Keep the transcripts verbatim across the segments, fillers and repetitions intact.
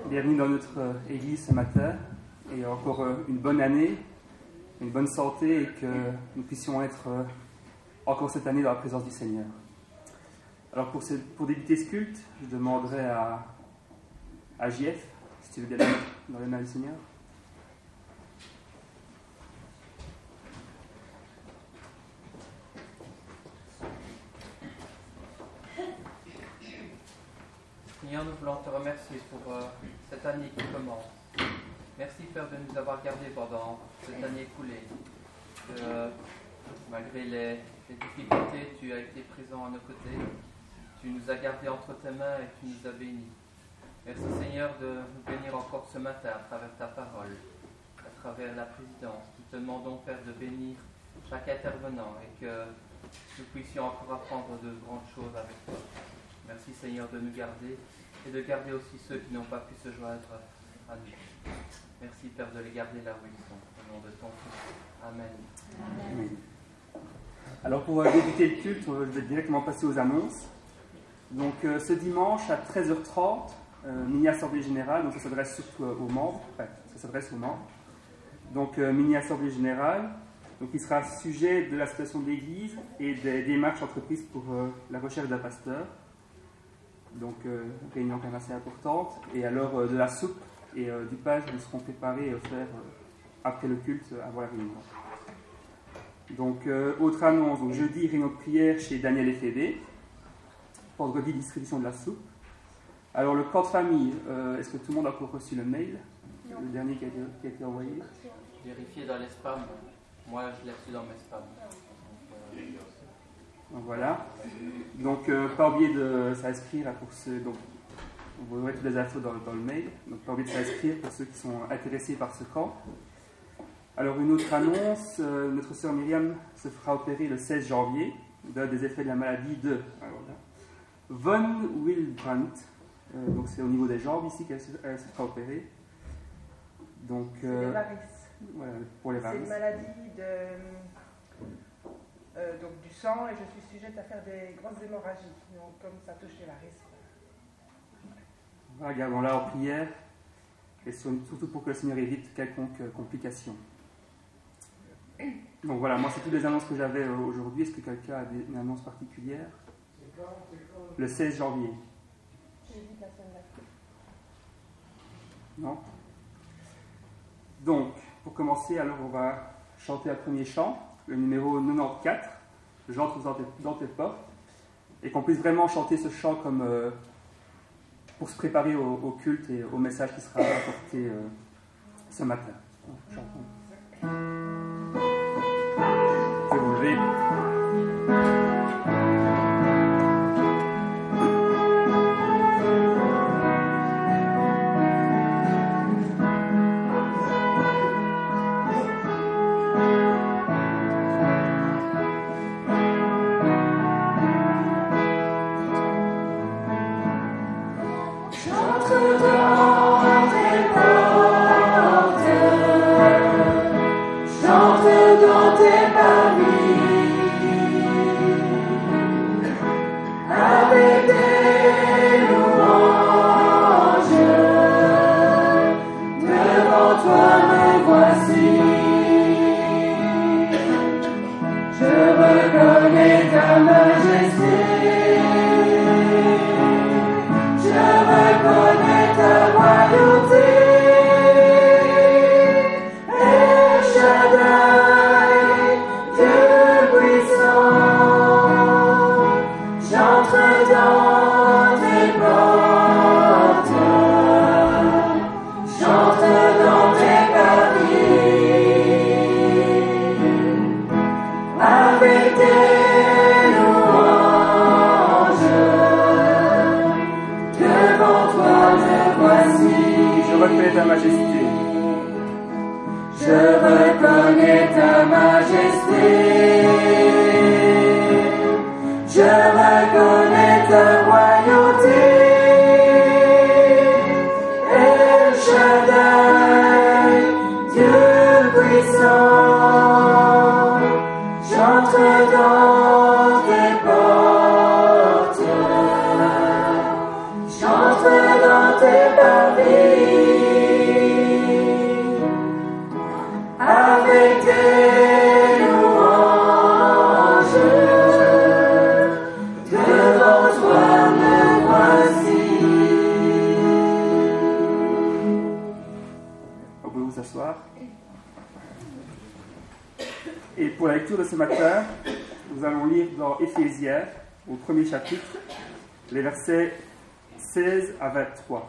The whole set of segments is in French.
Bienvenue dans notre euh, église ce matin et encore euh, une bonne année, une bonne santé et que nous puissions être euh, encore cette année dans la présence du Seigneur. Alors pour, ce, pour débuter ce culte, je demanderai à, à J F, si tu veux bien aller dans les mains du Seigneur. Seigneur, nous voulons te remercier pour euh, cette année qui commence. Merci, Père, de nous avoir gardés pendant cette année écoulée. Euh, malgré les, les difficultés, tu as été présent à nos côtés. Tu nous as gardés entre tes mains et tu nous as bénis. Merci, Seigneur, de nous bénir encore ce matin à travers ta parole, à travers la présidence. Nous te demandons, Père, de bénir chaque intervenant et que nous puissions encore apprendre de grandes choses avec toi. Merci, Seigneur, de nous garder et de garder aussi ceux qui n'ont pas pu se joindre à nous. Merci, Père, de les garder là où ils sont. Au nom de ton Fils. Amen. Amen. Alors pour euh, débuter le culte, euh, je vais directement passer aux annonces. Donc euh, ce dimanche à treize heures trente, euh, mini-assemblée générale, donc ça s'adresse surtout euh, aux membres, enfin, ça s'adresse aux membres. Donc euh, mini-assemblée générale, donc il sera sujet de la situation de l'Église et des démarches entreprises pour euh, la recherche d'un pasteur. Donc, euh, réunion quand même assez importante. Et alors, euh, de la soupe et euh, du pain nous seront préparés et offerts euh, après le culte, euh, avant la réunion. Donc, euh, autre annonce. Donc, jeudi, réunion de prière chez Daniel et Fédé. Vendredi, distribution de la soupe. Alors, le camp de famille, euh, est-ce que tout le monde a encore reçu le mail? Non. Le dernier qui a été, qui a été envoyé? Vérifiez dans les spams. Moi, je l'ai reçu dans mes spams. Donc, euh, Donc voilà. Donc euh, pas oublier de s'inscrire pour ceux. Donc vous aurez toutes les infos dans, dans le mail. Donc pas oublier de s'inscrire pour ceux qui sont intéressés par ce camp. Alors une autre annonce, euh, notre sœur Myriam se fera opérer le seize janvier d'un des effets de la maladie de alors là, von Willebrand. Euh, donc c'est au niveau des jambes ici qu'elle se, elle se fera opérer. Donc euh, c'est les varices. Voilà, pour les varices. C'est une maladie de Euh, donc du sang, et je suis sujette à faire des grosses hémorragies. Donc comme ça touche les varices. Voilà, gardons-la en prière, et surtout pour que le Seigneur évite quelconque complication. Donc voilà, moi c'est toutes les annonces que j'avais aujourd'hui. Est-ce que quelqu'un a des, une annonce particulière? Le seize janvier. Non? Donc, pour commencer, alors on va chanter un premier chant, le numéro quatre-vingt-quatorze, j'entre dans tes, dans tes portes, et qu'on puisse vraiment chanter ce chant comme euh, pour se préparer au, au culte et au message qui sera apporté euh, ce matin. Donc, chantons. Je vais vous lever. J'entre dans tes parvis. Et pour la lecture de ce matin, nous allons lire dans Éphésiens, au premier chapitre, les versets seize à vingt-trois.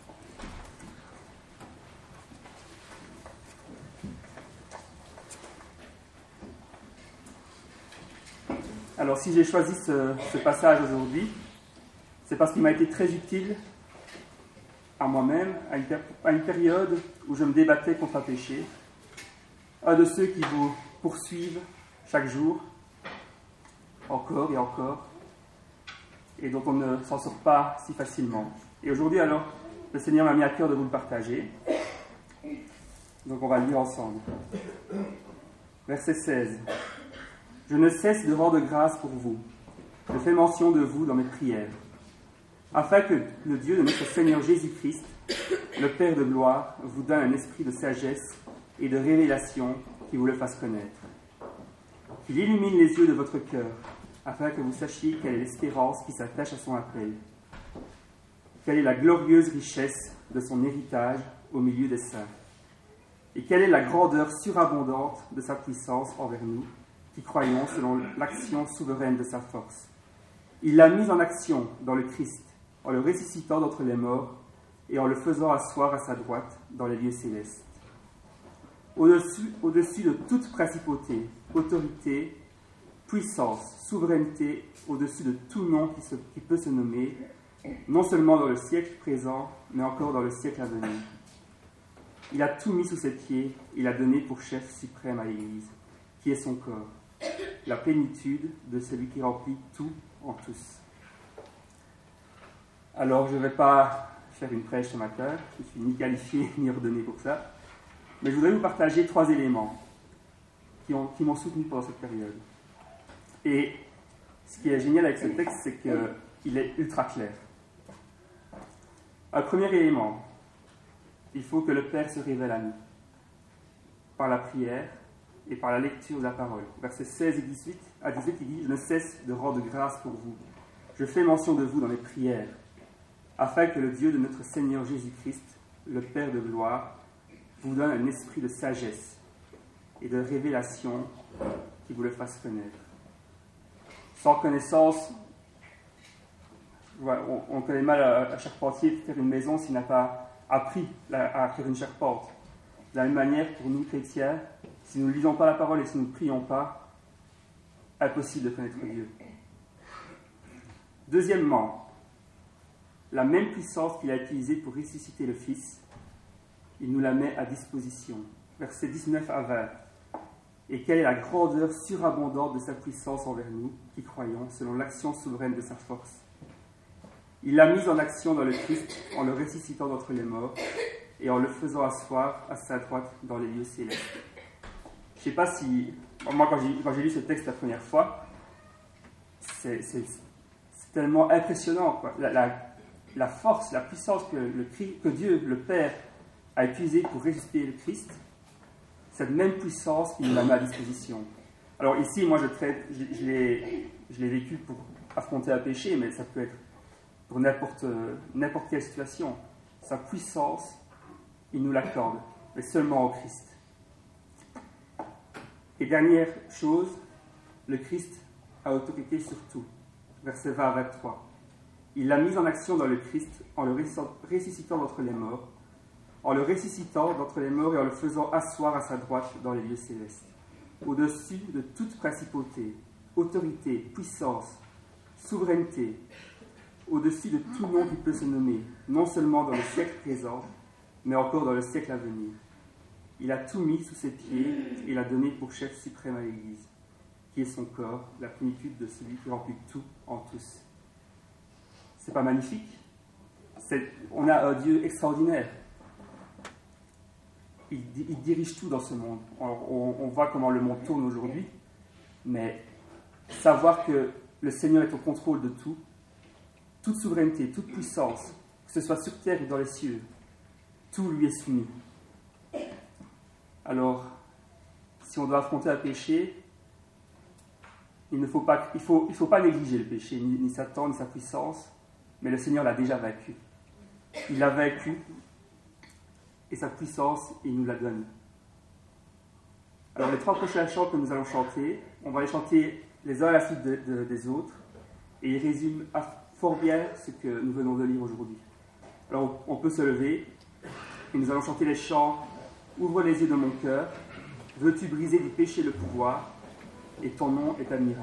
Alors, si j'ai choisi ce, ce passage aujourd'hui, c'est parce qu'il m'a été très utile à moi-même, à une, à une période où je me débattais contre un péché, un de ceux qui vous poursuivent chaque jour, encore et encore, et dont on ne s'en sort pas si facilement. Et aujourd'hui, alors, le Seigneur m'a mis à cœur de vous le partager. Donc, on va le lire ensemble. Verset seize. « Je ne cesse de rendre grâce pour vous. Je fais mention de vous dans mes prières, afin que le Dieu de notre Seigneur Jésus-Christ, le Père de gloire, vous donne un esprit de sagesse et de révélation qui vous le fasse connaître. Qu'il illumine les yeux de votre cœur, afin que vous sachiez quelle est l'espérance qui s'attache à son appel, quelle est la glorieuse richesse de son héritage au milieu des saints, et quelle est la grandeur surabondante de sa puissance envers nous, qui croyons selon l'action souveraine de sa force. Il l'a mis en action dans le Christ, en le ressuscitant d'entre les morts et en le faisant asseoir à sa droite dans les lieux célestes. Au-dessus, au-dessus de toute principauté, autorité, puissance, souveraineté, au-dessus de tout nom qui, se, qui peut se nommer, non seulement dans le siècle présent, mais encore dans le siècle à venir. Il a tout mis sous ses pieds, il a donné pour chef suprême à l'Église, qui est son corps, la plénitude de celui qui remplit tout en tous. Alors, je ne vais pas faire une prêche ce matin, je ne suis ni qualifié ni ordonné pour ça, mais je voudrais vous partager trois éléments qui, ont, qui m'ont soutenu pendant cette période. Et ce qui est génial avec ce texte, c'est qu'il est ultra clair. Un premier élément, il faut que le Père se révèle à nous, par la prière et par la lecture de la parole. Versets seize et dix-huit à dix-huit, il dit « Je ne cesse de rendre grâce pour vous. Je fais mention de vous dans mes prières, afin que le Dieu de notre Seigneur Jésus-Christ, le Père de gloire, vous donne un esprit de sagesse et de révélation qui vous le fasse connaître. » Sans connaissance, on connaît mal un charpentier de faire une maison s'il n'a pas appris à faire une charpente. De la même manière, pour nous chrétiens, si nous ne lisons pas la parole et si nous ne prions pas, impossible de connaître Dieu. Deuxièmement, la même puissance qu'il a utilisée pour ressusciter le Fils, il nous la met à disposition. Versets dix-neuf à vingt. Et quelle est la grandeur surabondante de sa puissance envers nous, qui croyons, selon l'action souveraine de sa force. Il l'a mise en action dans le Christ, en le ressuscitant d'entre les morts, et en le faisant asseoir à sa droite dans les lieux célestes. Je ne sais pas si... Moi, quand j'ai, quand j'ai lu ce texte la première fois, c'est, c'est, c'est tellement impressionnant, quoi. La, la, la force, la puissance que, le, que Dieu, le Père, a utilisée pour ressusciter le Christ, cette même puissance qu'il nous la met à disposition. Alors ici, moi, je, traite, je, je, l'ai, je l'ai vécu pour affronter un péché, mais ça peut être pour n'importe, n'importe quelle situation. Sa puissance, il nous l'accorde, mais seulement au Christ. Et dernière chose, le Christ a autorité sur tout. Versets vingt à vingt-trois. Il l'a mis en action dans le Christ en le ressuscitant d'entre les morts, en le ressuscitant d'entre les morts et en le faisant asseoir à sa droite dans les lieux célestes, au-dessus de toute principauté, autorité, puissance, souveraineté, au-dessus de tout nom qui peut se nommer, non seulement dans le siècle présent, mais encore dans le siècle à venir. Il a tout mis sous ses pieds et l'a donné pour chef suprême à l'Église, qui est son corps, la plénitude de celui qui remplit tout en tous. C'est pas magnifique? C'est, on a un Dieu extraordinaire. Il, il dirige tout dans ce monde. Alors, on, on voit comment le monde tourne aujourd'hui, mais savoir que le Seigneur est au contrôle de tout, toute souveraineté, toute puissance, que ce soit sur terre ou dans les cieux, tout lui est soumis. Alors, si on doit affronter un péché, il ne faut pas, il faut, il faut pas négliger le péché, ni, ni Satan, ni sa puissance, mais le Seigneur l'a déjà vaincu. Il l'a vaincu, et sa puissance, il nous la donne. Alors les trois prochains chants que nous allons chanter, on va les chanter les uns à la suite de, de, des autres, et ils résument fort bien ce que nous venons de lire aujourd'hui. Alors on peut se lever, et nous allons chanter les chants « Ouvre les yeux de mon cœur, veux-tu briser du péché le pouvoir, et ton nom est admirable ».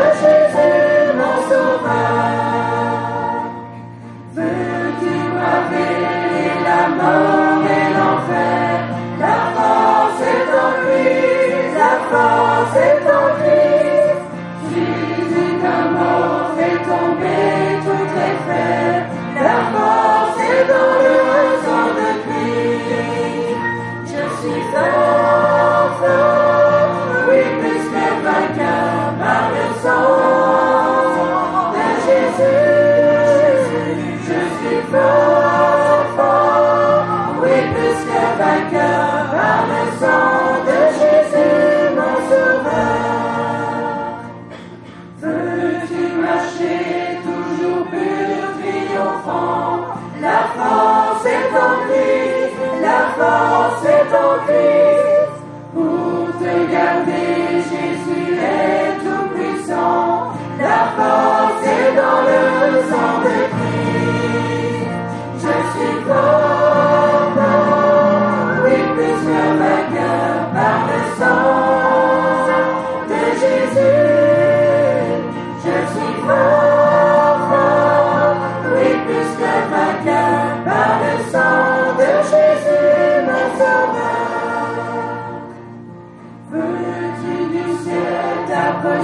Veux-tu braver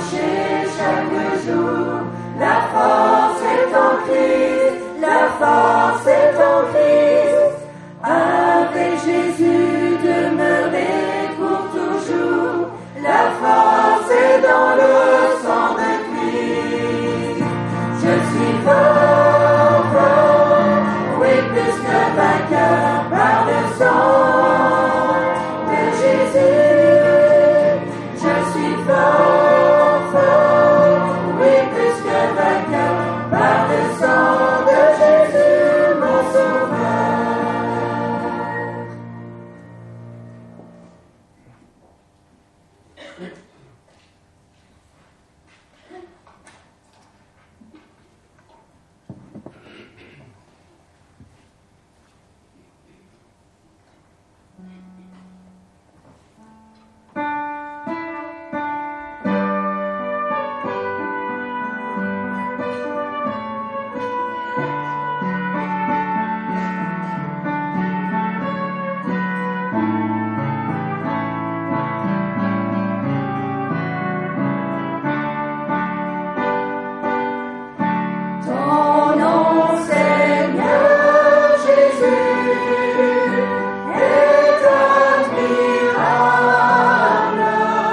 marcher chaque jour. La force est en Christ, la force est en Christ. Avec Jésus demeurer pour toujours. La force est dans le sang de Christ. Je suis fort, fort, oui plus que vainqueur par le sang de Jésus. Je suis fort, fort, oui plus que vainqueur par le sang de Jésus, mon sauveur. Ton nom, Seigneur Jésus, est admirable.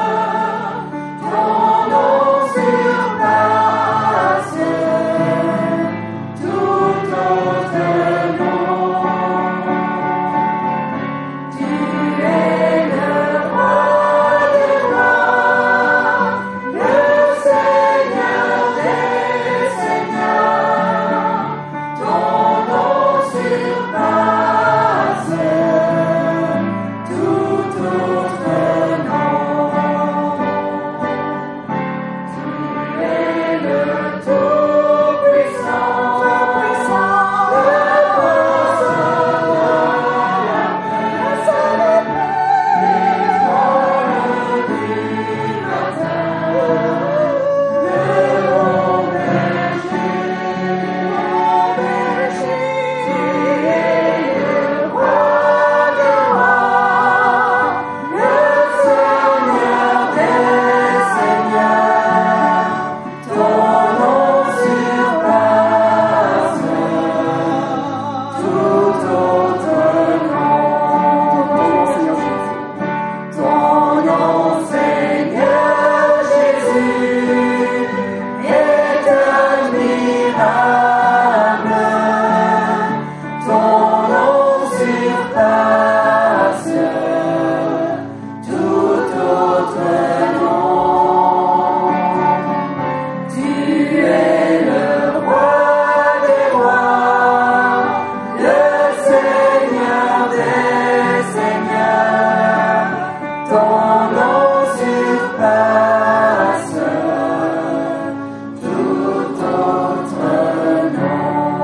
Ton nom surpasse tout autre nom. Tu es le roi des rois, le Seigneur des Seigneurs. Ton nom surpasse tout autre nom. Tu es le Tout-Puissant, le Prince de la paix, l'étoile du matin, le bon berger. Tu es le roi des rois, le Seigneur des seigneurs. Ton nom surpasse tout autre nom. Ton nom, Seigneur Jésus, est admirable. Ton nom surpasse tout autre nom. Tu es le roi des rois, le Seigneur des seigneurs. Ton nom surpasse tout autre nom.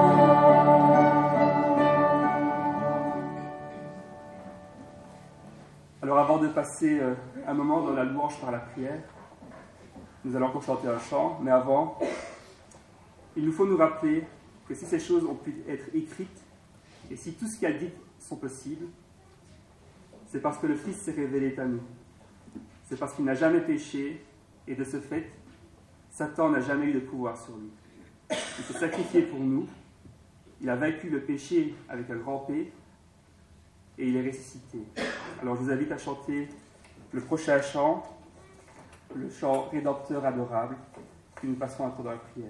Alors avant de passer euh, un moment dans la louange par la prière, nous allons encore chanter un chant, mais avant, il nous faut nous rappeler que si ces choses ont pu être écrites, et si tout ce qu'elles disent sont possibles, c'est parce que le Fils s'est révélé à nous. C'est parce qu'il n'a jamais péché, et de ce fait, Satan n'a jamais eu de pouvoir sur lui. Il s'est sacrifié pour nous, il a vaincu le péché avec un grand P, et il est ressuscité. Alors je vous invite à chanter le prochain chant, le chant Rédempteur adorable, puis nous passerons un temps dans la prière.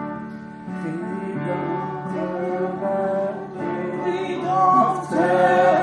Rédempteur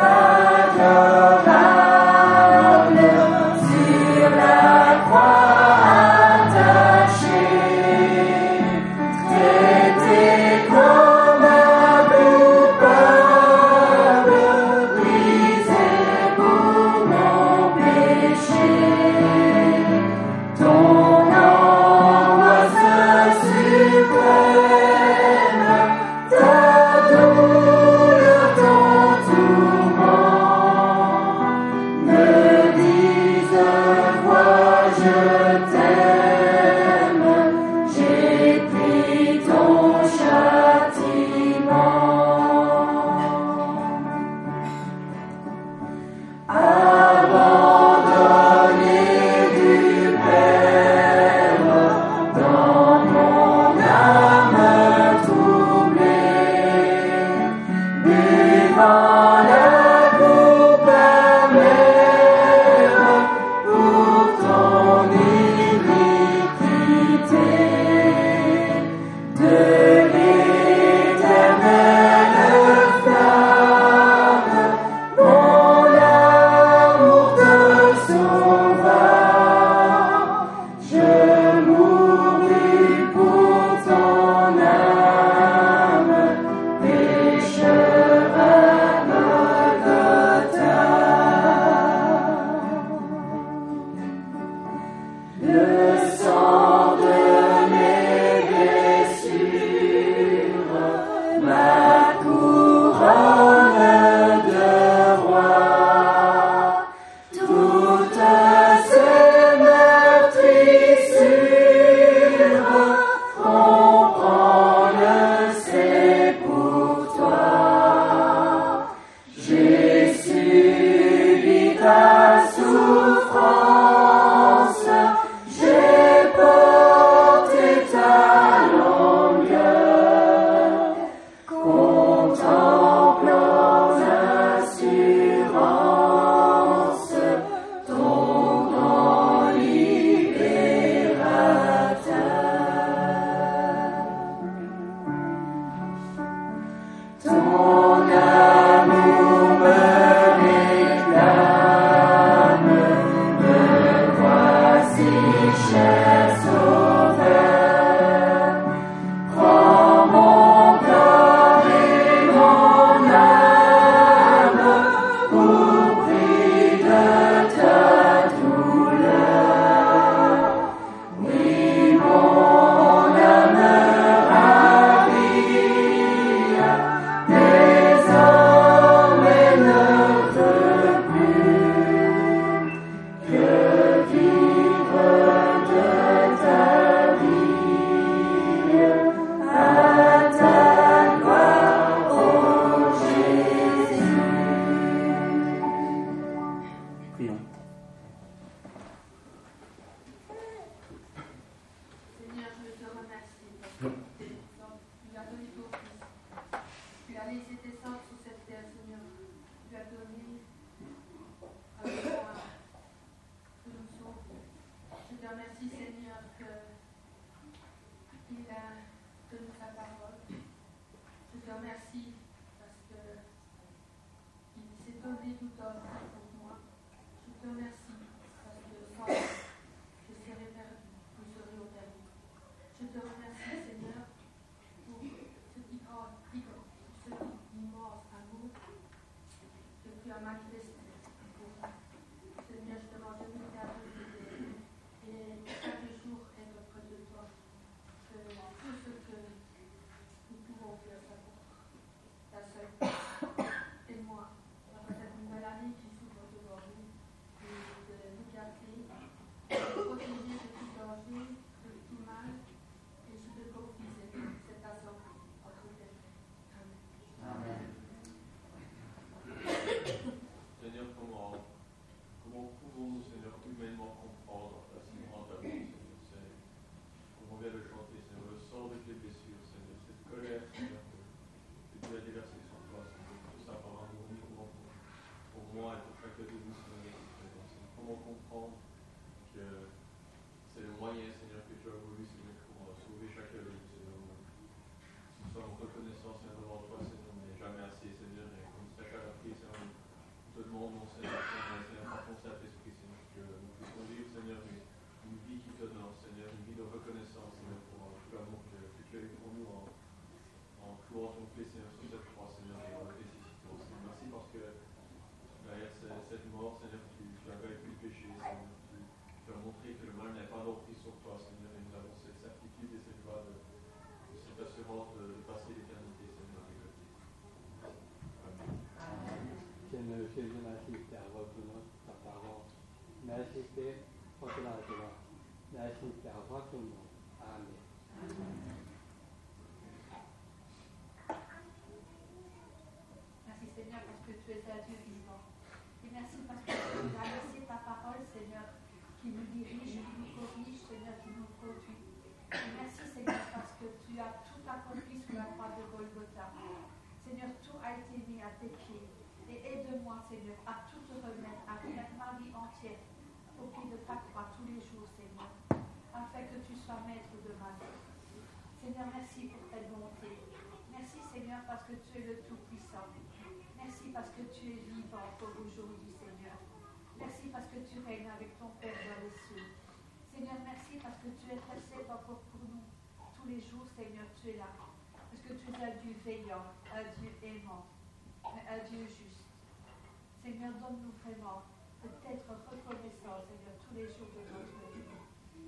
Seigneur, donne-nous vraiment d'être reconnaissants, Seigneur, tous les jours de notre vie.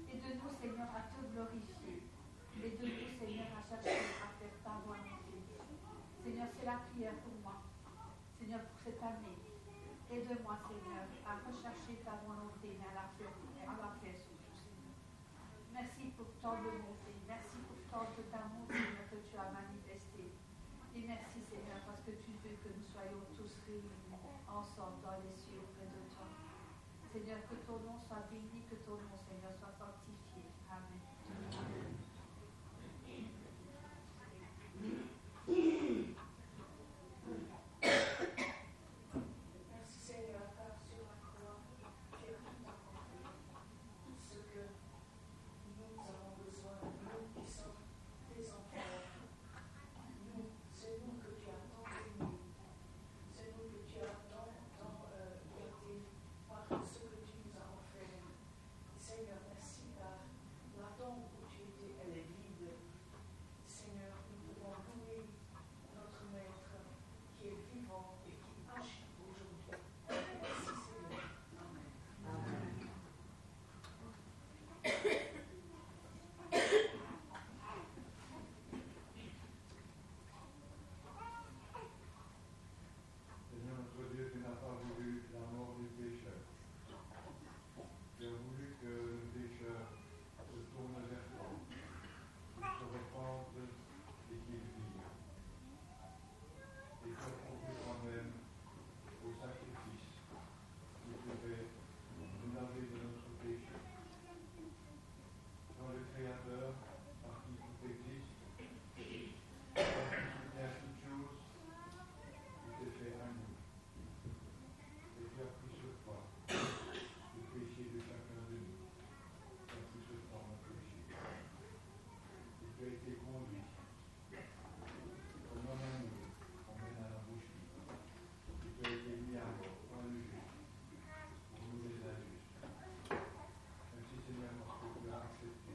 la prière pour moi. Seigneur, pour cette année, aide-moi, Seigneur, à rechercher ta volonté, mais à la faire, à la faire surtout, Seigneur. Merci pour tant de bonté, merci pour tant d'amour, Seigneur, que tu as manifesté. Et merci, Seigneur, parce que tu veux que nous soyons tous réunis ensemble dans les cieux auprès de toi. Seigneur, que ton nom soit béni, que ton nom, Seigneur, soit sanctifié. Amen. Amen. Merci Seigneur, car sur la croix, tu as tout accompli. Tout ce que nous avons besoin, nous qui sommes tes enfants. Nous, c'est nous que tu as tant aimé. C'est nous que tu as tant, tant euh, gardé par ce que tu nous as offert. Seigneur, merci car la tombe où tu étais, elle est vide. Seigneur, nous pouvons louer notre Maître qui est vivant et qui agit aujourd'hui. Merci Seigneur. Amen. Amen. Seigneur notre Dieu, tu n'as pas voulu la mort du pécheur. Tu as voulu que le pécheur se tourne vers toi, qu'il se repente et qu'il vive. Et tu as compris toi-même au sacrifice qui devait nous laver de notre péché. Toi le Créateur, par qui tout existe, toi qui soutiens toutes choses, tu t'es fait à nous. Et tu as pris sur toi le péché de chacun de nous. Tu as pris sur toi mon péché. Et tu as été conduit comme un agneau qu'on mène à la boucherie. Et tu as été mis à mort par le juge pour nous les injustes. Merci Seigneur parce que tu as accepté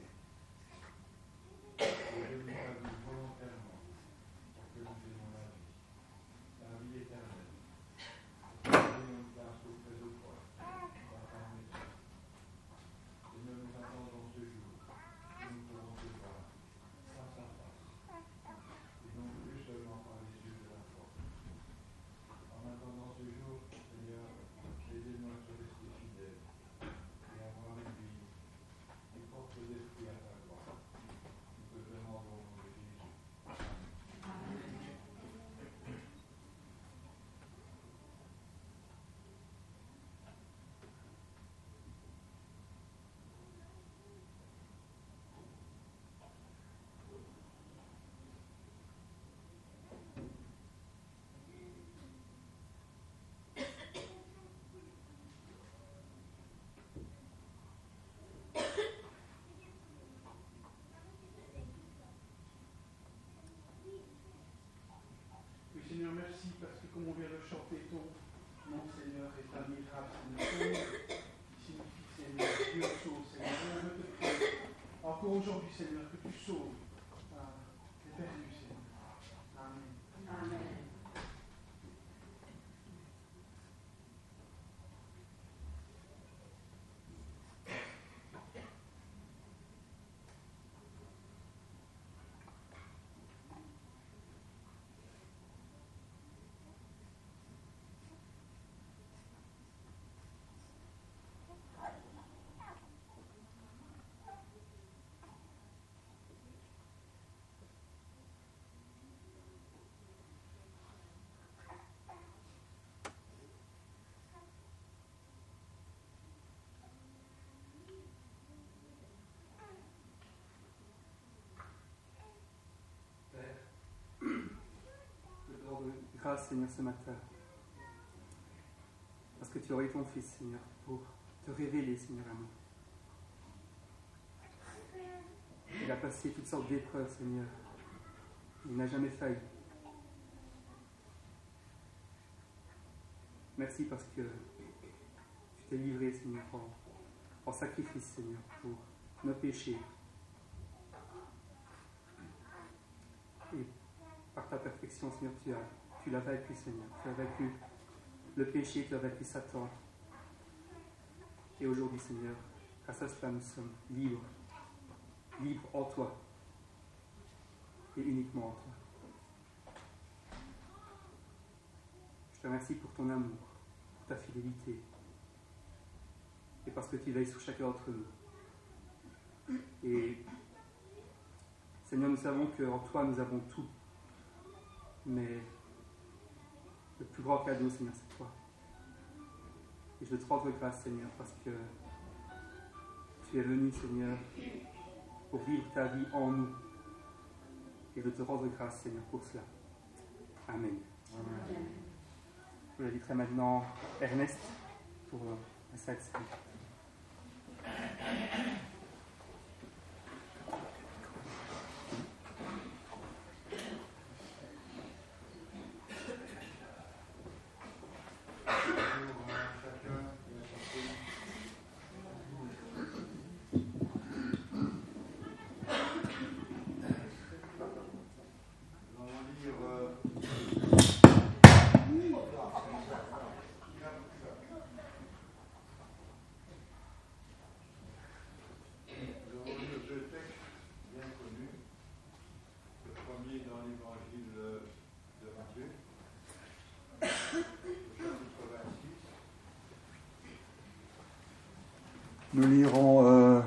de donner ta vie volontairement pour que nous ayons la vie. La vie éternelle. Une place auprès de toi, dans ta maison. Seigneur, nous attendons ce jour où nous pourrons te voir face à face, et non plus seulement par les yeux de la foi. En attendant ce jour, Seigneur, aidez-nous à te rester fidèles et avoir une vie qui porte l'esprit à ta gloire. Nous te demandons au nom de Jésus. Amen. Oui, Seigneur, merci parce que comme on vient de chanter, ton nom, Seigneur, est admirable. Seigneur, qui signifie, Seigneur, Dieu sauve, Seigneur. On veut te prier encore aujourd'hui, Seigneur, que tu sauves euh, les perdus, Seigneur. Amen. Amen. Grâce, Seigneur, ce matin. Parce que tu aurais ton Fils, Seigneur, pour te révéler, Seigneur, à nous. Il a passé toutes sortes d'épreuves, Seigneur. Il n'a jamais failli. Merci parce que tu t'es livré, Seigneur, en, en sacrifice, Seigneur, pour nos péchés. Et par ta perfection, Seigneur, tu as Tu l'as vaincu, Seigneur. Tu as vaincu le péché, tu as vaincu Satan. Et aujourd'hui, Seigneur, grâce à cela, nous sommes libres. Libres en toi. Et uniquement en toi. te remercie pour ton amour, pour ta fidélité, et parce que tu veilles sur chacun d'entre nous. Et Seigneur, nous savons qu'en toi nous avons tout, mais le plus grand cadeau, Seigneur, c'est toi. Et je te rends grâce, Seigneur, parce que tu es venu, Seigneur, pour vivre ta vie en nous. Et je te rends grâce, Seigneur, pour cela. Amen. Amen. Je inviterai maintenant Ernest pour la side speak. Nous lirons euh,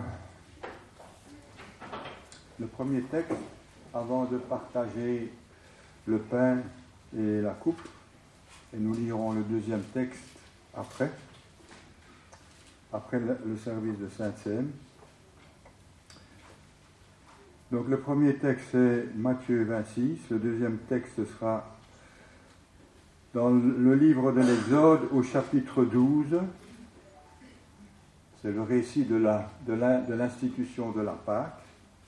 le premier texte avant de partager le pain et la coupe, et nous lirons le deuxième texte après, après le, le service de Sainte-Seine. Donc le premier texte est Matthieu vingt-six, le deuxième texte sera dans le livre de l'Exode au chapitre douze. C'est le récit de, la, de, la, de l'institution de la Pâque.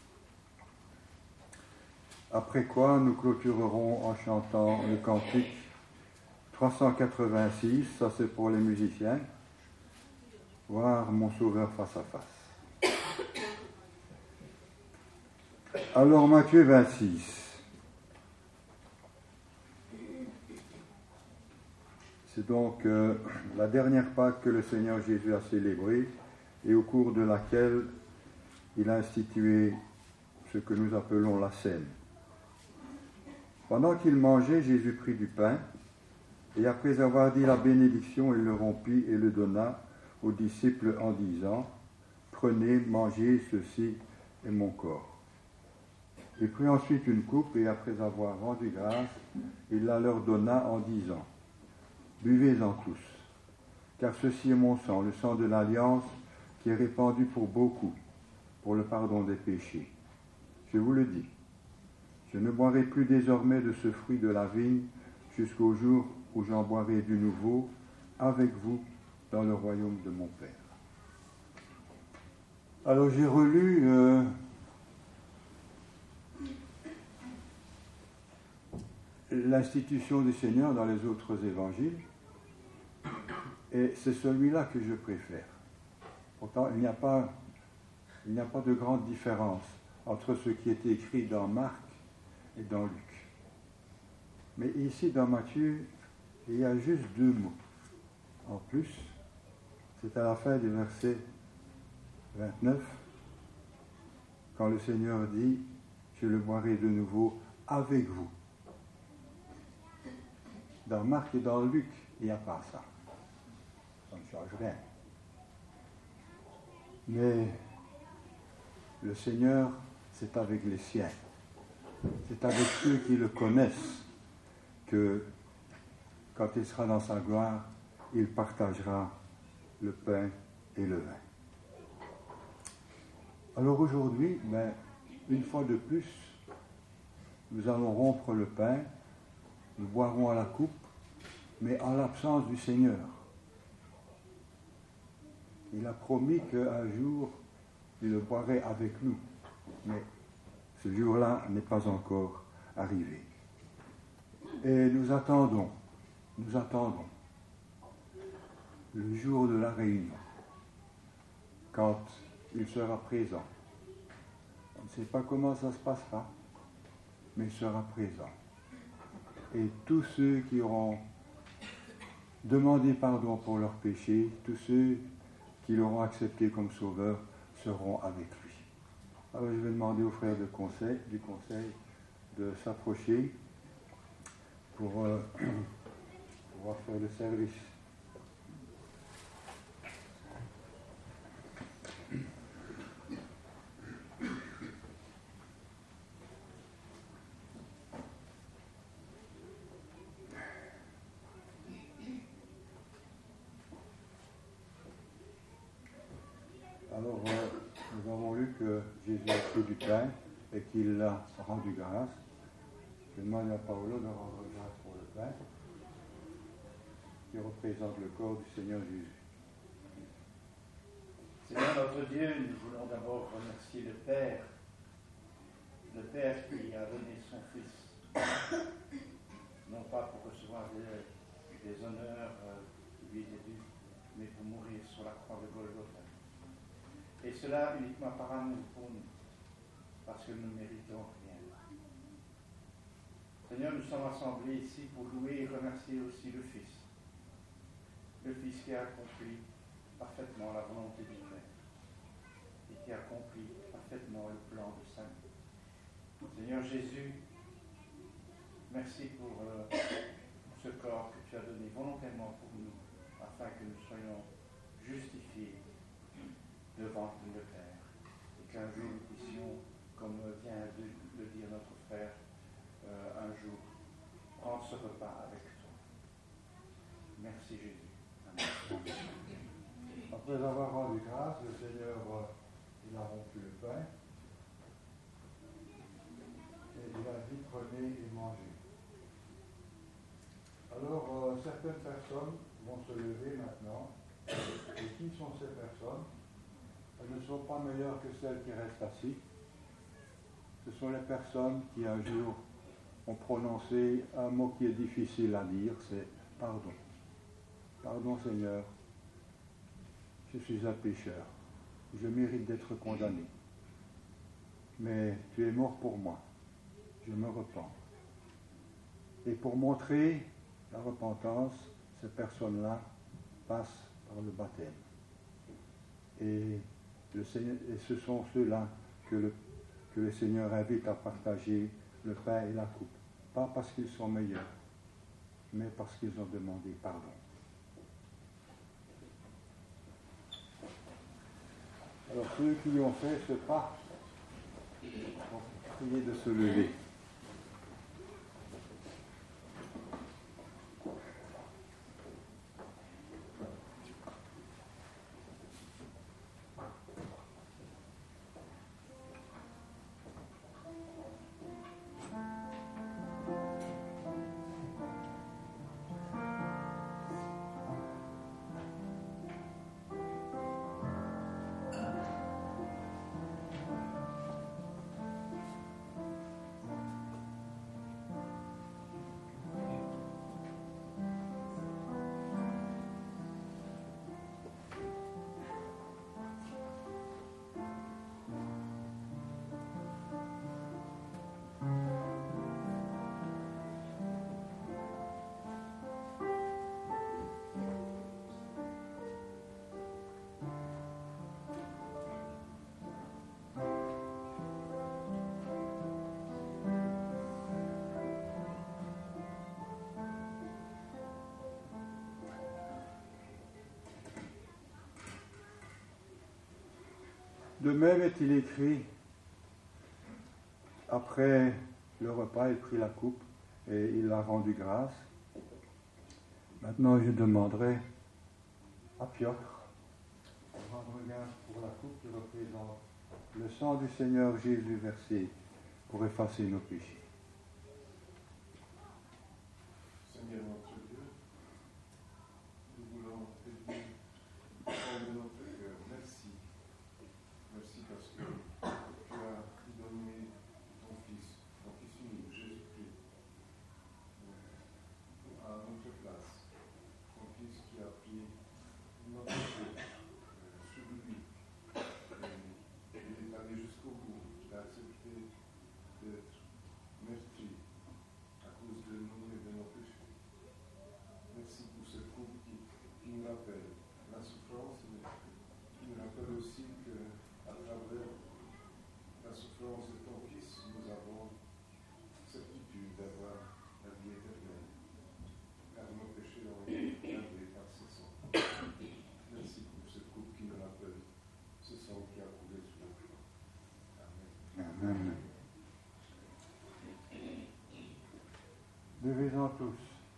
Après quoi, nous clôturerons en chantant le cantique trois cent quatre-vingt-six, ça c'est pour les musiciens, voir mon Sauveur face à face. Alors Matthieu vingt-six. C'est donc euh, la dernière Pâque que le Seigneur Jésus a célébrée et au cours de laquelle il a institué ce que nous appelons la Cène. Pendant qu'il mangeait, Jésus prit du pain, et après avoir dit la bénédiction, il le rompit et le donna aux disciples en disant, « Prenez, mangez, ceci est mon corps. » Il prit ensuite une coupe, et après avoir rendu grâce, il la leur donna en disant, « Buvez-en tous, car ceci est mon sang, le sang de l'Alliance, qui est répandu pour beaucoup, pour le pardon des péchés. Je vous le dis, je ne boirai plus désormais de ce fruit de la vigne jusqu'au jour où j'en boirai du nouveau avec vous dans le royaume de mon Père. » Alors j'ai relu euh, l'institution du Seigneur dans les autres évangiles, et c'est celui-là que je préfère. Pourtant, il n'y a pas, il n'y a pas de grande différence entre ce qui est écrit dans Marc et dans Luc. Mais ici, dans Matthieu, il y a juste deux mots. En plus, c'est à la fin du verset vingt-neuf, quand le Seigneur dit « Je le boirai de nouveau avec vous ». Dans Marc et dans Luc, il n'y a pas ça. Ça ne change rien. Mais le Seigneur, c'est avec les siens. C'est avec ceux qui le connaissent que, quand il sera dans sa gloire, il partagera le pain et le vin. Alors aujourd'hui, ben, une fois de plus, nous allons rompre le pain, nous boirons à la coupe, mais en l'absence du Seigneur. Il a promis qu'un jour, il le boirait avec nous. Mais ce jour-là n'est pas encore arrivé. Et nous attendons, nous attendons le jour de la réunion, quand il sera présent. On ne sait pas comment ça se passera, mais il sera présent. Et tous ceux qui auront demandé pardon pour leurs péchés, tous ceux qui l'auront accepté comme sauveur, seront avec lui. Alors je vais demander aux frères de conseil, du conseil de s'approcher pour, euh, pour On va faire le service. Alors, euh, nous avons lu que Jésus a pris du pain et qu'il l'a rendu grâce. Je demande à Paolo de rendre grâce pour le pain, qui représente le corps du Seigneur Jésus. Seigneur notre Dieu, nous voulons d'abord remercier le Père, le Père qui a donné son Fils, non pas pour recevoir des, des honneurs euh, qui lui étaient dus, mais pour mourir sur la croix de Golgotha. Et cela uniquement par amour pour nous, parce que nous ne méritons rien. Seigneur, nous sommes assemblés ici pour louer et remercier aussi le Fils. Le Fils qui a accompli parfaitement la volonté du Père et qui a accompli parfaitement le plan de salut. Seigneur Jésus, merci pour euh, ce corps que tu as donné volontairement pour nous, afin que nous soyons justifiés devant le Père, et qu'un jour nous puissions, comme vient de le dire notre frère, euh, un jour prendre ce repas avec toi. Merci Jésus. Amen. Après avoir rendu grâce, le Seigneur euh, il a rompu le pain et il a dit prenez et mangez. Alors euh, certaines personnes vont se lever maintenant. Et qui sont ces personnes? Elles ne sont pas meilleures que celles qui restent assises. Ce sont les personnes qui un jour ont prononcé un mot qui est difficile à dire, c'est pardon. Pardon Seigneur, je suis un pécheur, je mérite d'être condamné. Mais tu es mort pour moi, je me repens. Et pour montrer la repentance, ces personnes-là passent par le baptême. Et, le Seigneur, et ce sont ceux-là que le, que le Seigneur invite à partager le pain et la coupe. Pas parce qu'ils sont meilleurs, mais parce qu'ils ont demandé pardon. Alors ceux qui ont fait ce pas, vont prier de se lever. De même est-il écrit, après le repas, il prit la coupe et il a rendu grâce. Maintenant, je demanderai à Piotr de rendre grâce pour la coupe qui représente le sang du Seigneur Jésus versé pour effacer nos péchés. Seigneur notre Dieu, nous voulons te dire, au fond de notre cœur, merci. Merci parce que tu as donné ton Fils, ton Fils unique, Jésus-Christ, euh, à notre place. Ton Fils qui a pris notre péché euh, sur lui. Et il est allé jusqu'au bout. Il a accepté d'être meurtri à cause de nous et de nos péchés. Levez-en tous.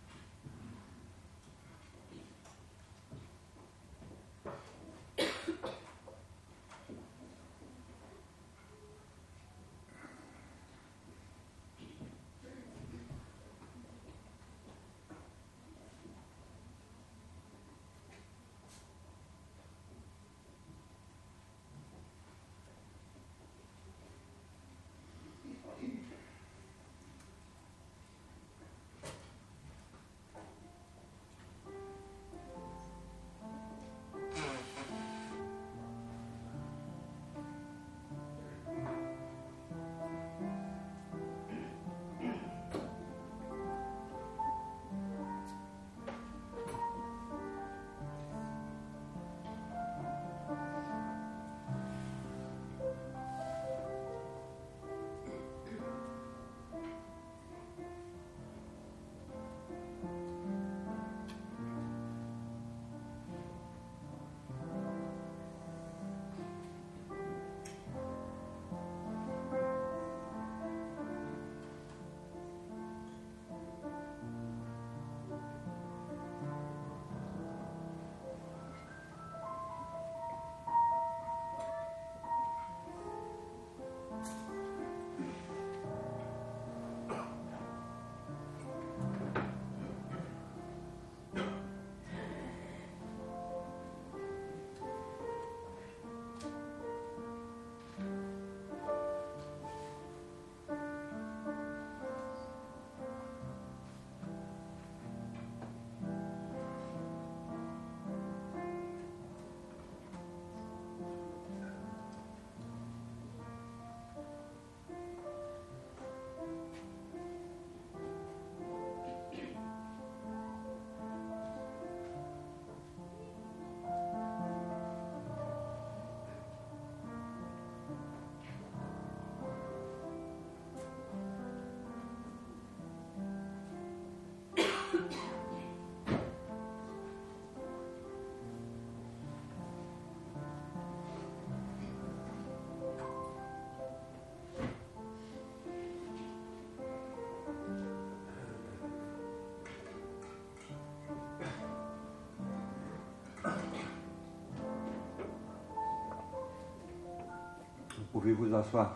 Vous pouvez vous asseoir.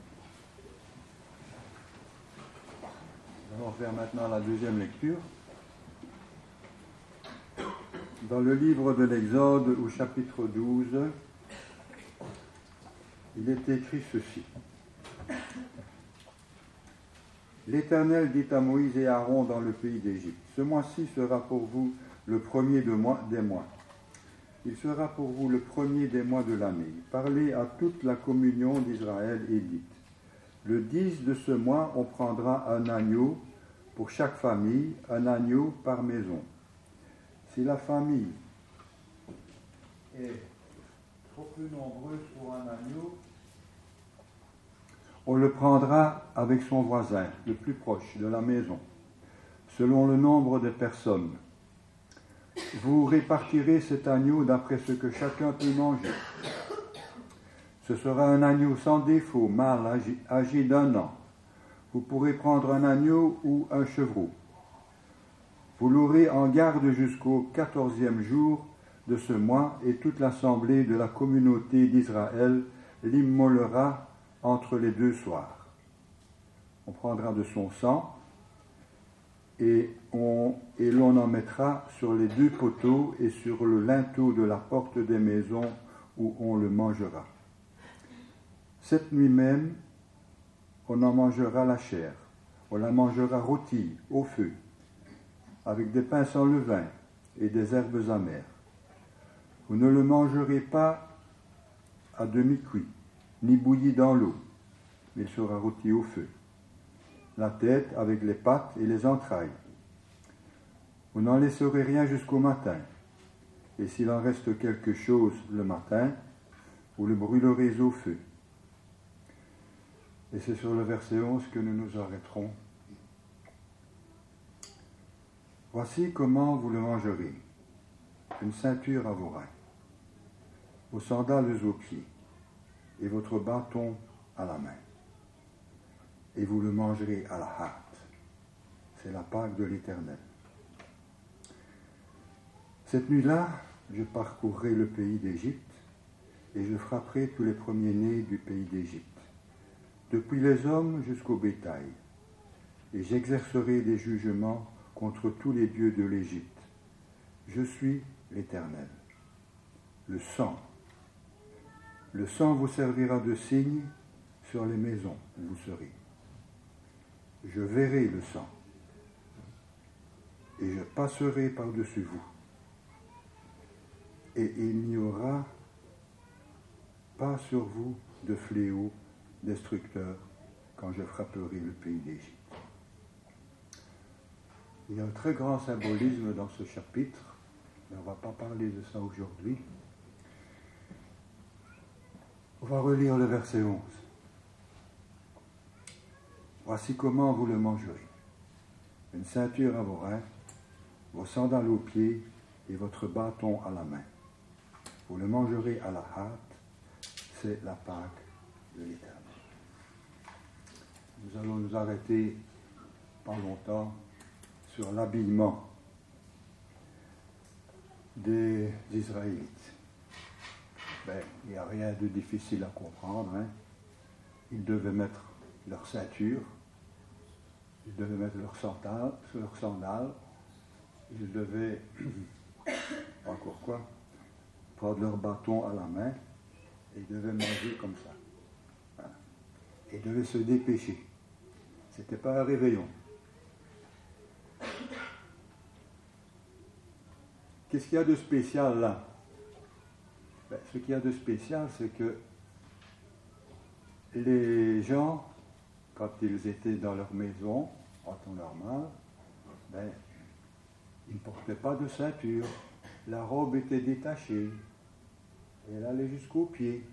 Nous allons faire maintenant la deuxième lecture. Dans le livre de l'Exode, au chapitre douze, il est écrit ceci. L'Éternel dit à Moïse et à Aaron dans le pays d'Égypte, « Ce mois-ci sera pour vous le premier de mois, des mois. Il sera pour vous le premier des mois de l'année. Parlez à toute la communion d'Israël et dites, le dix de ce mois, on prendra un agneau pour chaque famille, un agneau par maison. Si la famille est trop peu nombreuse pour un agneau, on le prendra avec son voisin, le plus proche de la maison, selon le nombre de personnes. Vous répartirez cet agneau d'après ce que chacun peut manger. Ce sera un agneau sans défaut, mâle, âgé, âgé d'un an. Vous pourrez prendre un agneau ou un chevreau. Vous l'aurez en garde jusqu'au quatorzième jour de ce mois, et toute l'assemblée de la communauté d'Israël l'immolera entre les deux soirs. On prendra de son sang et, on, et l'on en mettra sur les deux poteaux et sur le linteau de la porte des maisons où on le mangera. Cette nuit même, on en mangera la chair. On la mangera rôtie au feu, avec des pains sans levain et des herbes amères. Vous ne le mangerez pas à demi-cuit, ni bouilli dans l'eau, mais il sera rôti au feu. La tête avec les pattes et les entrailles. Vous n'en laisserez rien jusqu'au matin. Et s'il en reste quelque chose le matin, vous le brûlerez au feu. Et c'est sur le verset onze que nous nous arrêterons. Voici comment vous le mangerez. Une ceinture à vos reins, vos sandales aux pieds, et votre bâton à la main. Et vous le mangerez à la hâte. C'est la Pâque de l'Éternel. Cette nuit-là, je parcourrai le pays d'Égypte et je frapperai tous les premiers-nés du pays d'Égypte, depuis les hommes jusqu'au bétail, et j'exercerai des jugements contre tous les dieux de l'Égypte. Je suis l'Éternel. Le sang. Le sang vous servira de signe sur les maisons où vous serez. Je verrai le sang, et je passerai par-dessus vous. Et il n'y aura pas sur vous de fléau destructeur quand je frapperai le pays d'Égypte. Il y a un très grand symbolisme dans ce chapitre, mais on ne va pas parler de ça aujourd'hui. On va relire le verset onze. Voici comment vous le mangerez. Une ceinture à vos reins, vos sandales aux pieds et votre bâton à la main. Vous le mangerez à la hâte, c'est la Pâque de l'Éternel. Nous allons nous arrêter pas longtemps sur l'habillement des Israélites. Ben, il n'y a rien de difficile à comprendre. Hein. Ils devaient mettre leur ceinture, ils devaient mettre leurs sandales, leurs sandales, ils devaient, encore quoi, prendre leur bâton à la main, et ils devaient manger comme ça. Voilà. Et ils devaient se dépêcher. C'était pas un réveillon. Qu'est-ce qu'il y a de spécial là? Ben, ce qu'il y a de spécial, c'est que les gens, quand ils étaient dans leur maison, en temps normal, ben, ils ne portaient pas de ceinture. La robe était détachée. Et elle allait jusqu'aux pieds.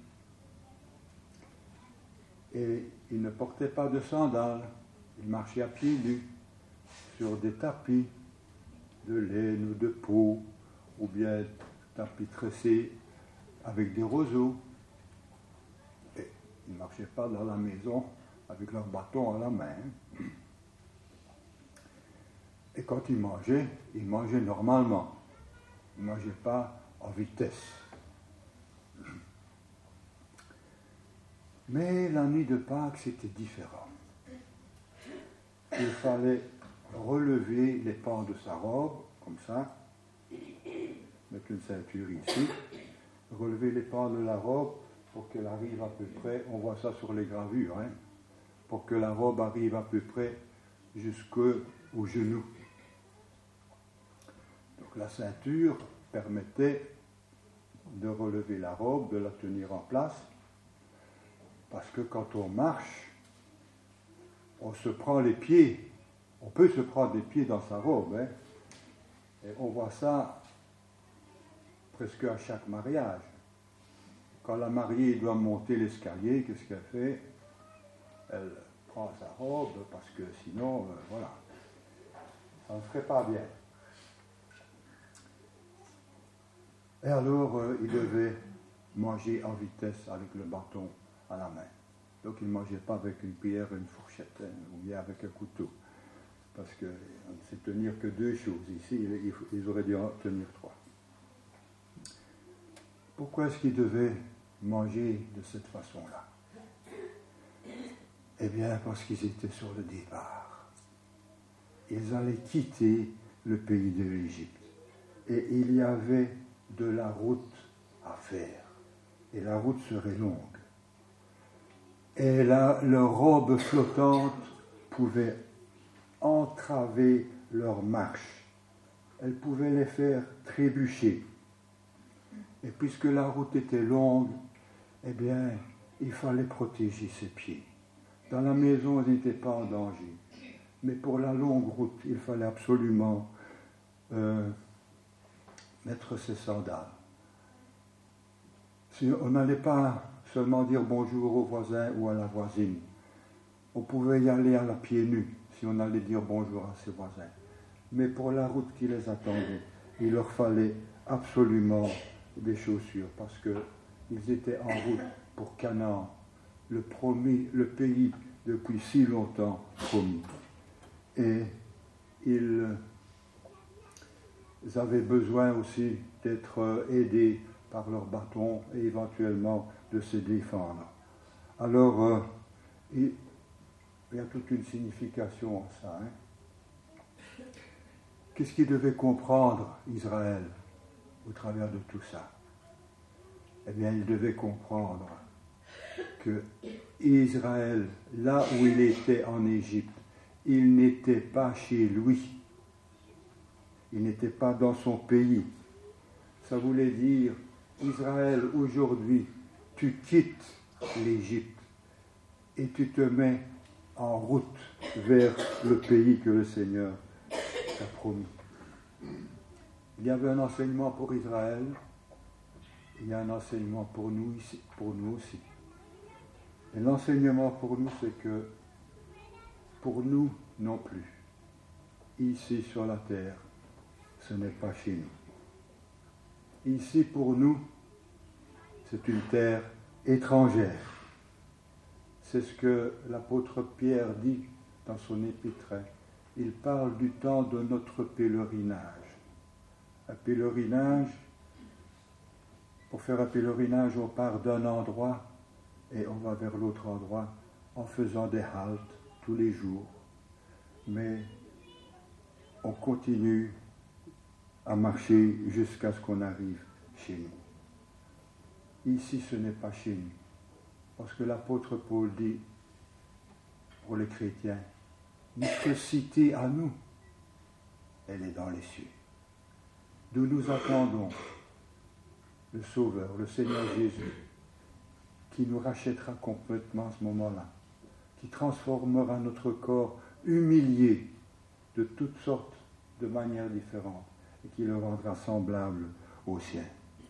Et ils ne portaient pas de sandales. Ils marchaient à pieds nus sur des tapis de laine ou de peau, ou bien tapis tressés avec des roseaux. Et ils ne marchaient pas dans la maison avec leur bâton à la main. Et quand ils mangeaient, ils mangeaient normalement. Ils ne mangeaient pas en vitesse. Mais la nuit de Pâques, c'était différent. Il fallait relever les pans de sa robe, comme ça, mettre une ceinture ici, relever les pans de la robe pour qu'elle arrive à peu près, on voit ça sur les gravures, hein, pour que la robe arrive à peu près jusqu'au genou. Donc la ceinture permettait de relever la robe, de la tenir en place, parce que quand on marche, on se prend les pieds, on peut se prendre les pieds dans sa robe, hein, et on voit ça presque à chaque mariage. Quand la mariée doit monter l'escalier, qu'est-ce qu'elle fait? Elle prend sa robe, parce que sinon, euh, voilà, ça ne ferait pas bien. Et alors, euh, il devait manger en vitesse avec le bâton à la main. Donc, il ne mangeait pas avec une cuillère, une fourchette, hein, ou bien avec un couteau. Parce qu'on ne sait tenir que deux choses. Ici, ils auraient dû en tenir trois. Pourquoi est-ce qu'ils devaient manger de cette façon-là? Eh bien, parce qu'ils étaient sur le départ. Ils allaient quitter le pays de l'Égypte. Et il y avait de la route à faire. Et la route serait longue. Et là, leur robe flottante pouvait entraver leur marche. Elle pouvait les faire trébucher. Et puisque la route était longue, eh bien, il fallait protéger ses pieds. Dans la maison, ils n'étaient pas en danger. Mais pour la longue route, il fallait absolument euh, mettre ses sandales. Si on n'allait pas seulement dire bonjour au voisin ou à la voisine. On pouvait y aller à la pieds nus si on allait dire bonjour à ses voisins. Mais pour la route qui les attendait, il leur fallait absolument des chaussures parce qu'ils étaient en route pour Canaan, le, promis, le pays depuis si longtemps promis. Et ils avaient besoin aussi d'être aidés par leur bâton et éventuellement de se défendre. Alors, euh, il, il y a toute une signification à ça. Hein. Qu'est-ce qu'il devait comprendre Israël au travers de tout ça? Eh bien, il devait comprendre que Israël, là où il était en Égypte, il n'était pas chez lui. Il n'était pas dans son pays. Ça voulait dire, Israël, aujourd'hui, tu quittes l'Égypte et tu te mets en route vers le pays que le Seigneur t'a promis. Il y avait un enseignement pour Israël, il y a un enseignement pour nous ici, pour nous aussi. Et l'enseignement pour nous, c'est que pour nous non plus, ici sur la terre, ce n'est pas chez nous. Ici pour nous, c'est une terre étrangère. C'est ce que l'apôtre Pierre dit dans son épître. Il parle du temps de notre pèlerinage. Un pèlerinage, pour faire un pèlerinage, on part d'un endroit et on va vers l'autre endroit en faisant des haltes tous les jours. Mais on continue à marcher jusqu'à ce qu'on arrive chez nous. Ici, ce n'est pas chez nous. Parce que l'apôtre Paul dit, pour les chrétiens, notre cité à nous, elle est dans les cieux. D'où nous attendons le Sauveur, le Seigneur Jésus, qui nous rachètera complètement à ce moment-là, qui transformera notre corps humilié de toutes sortes de manières différentes et qui le rendra semblable au sien.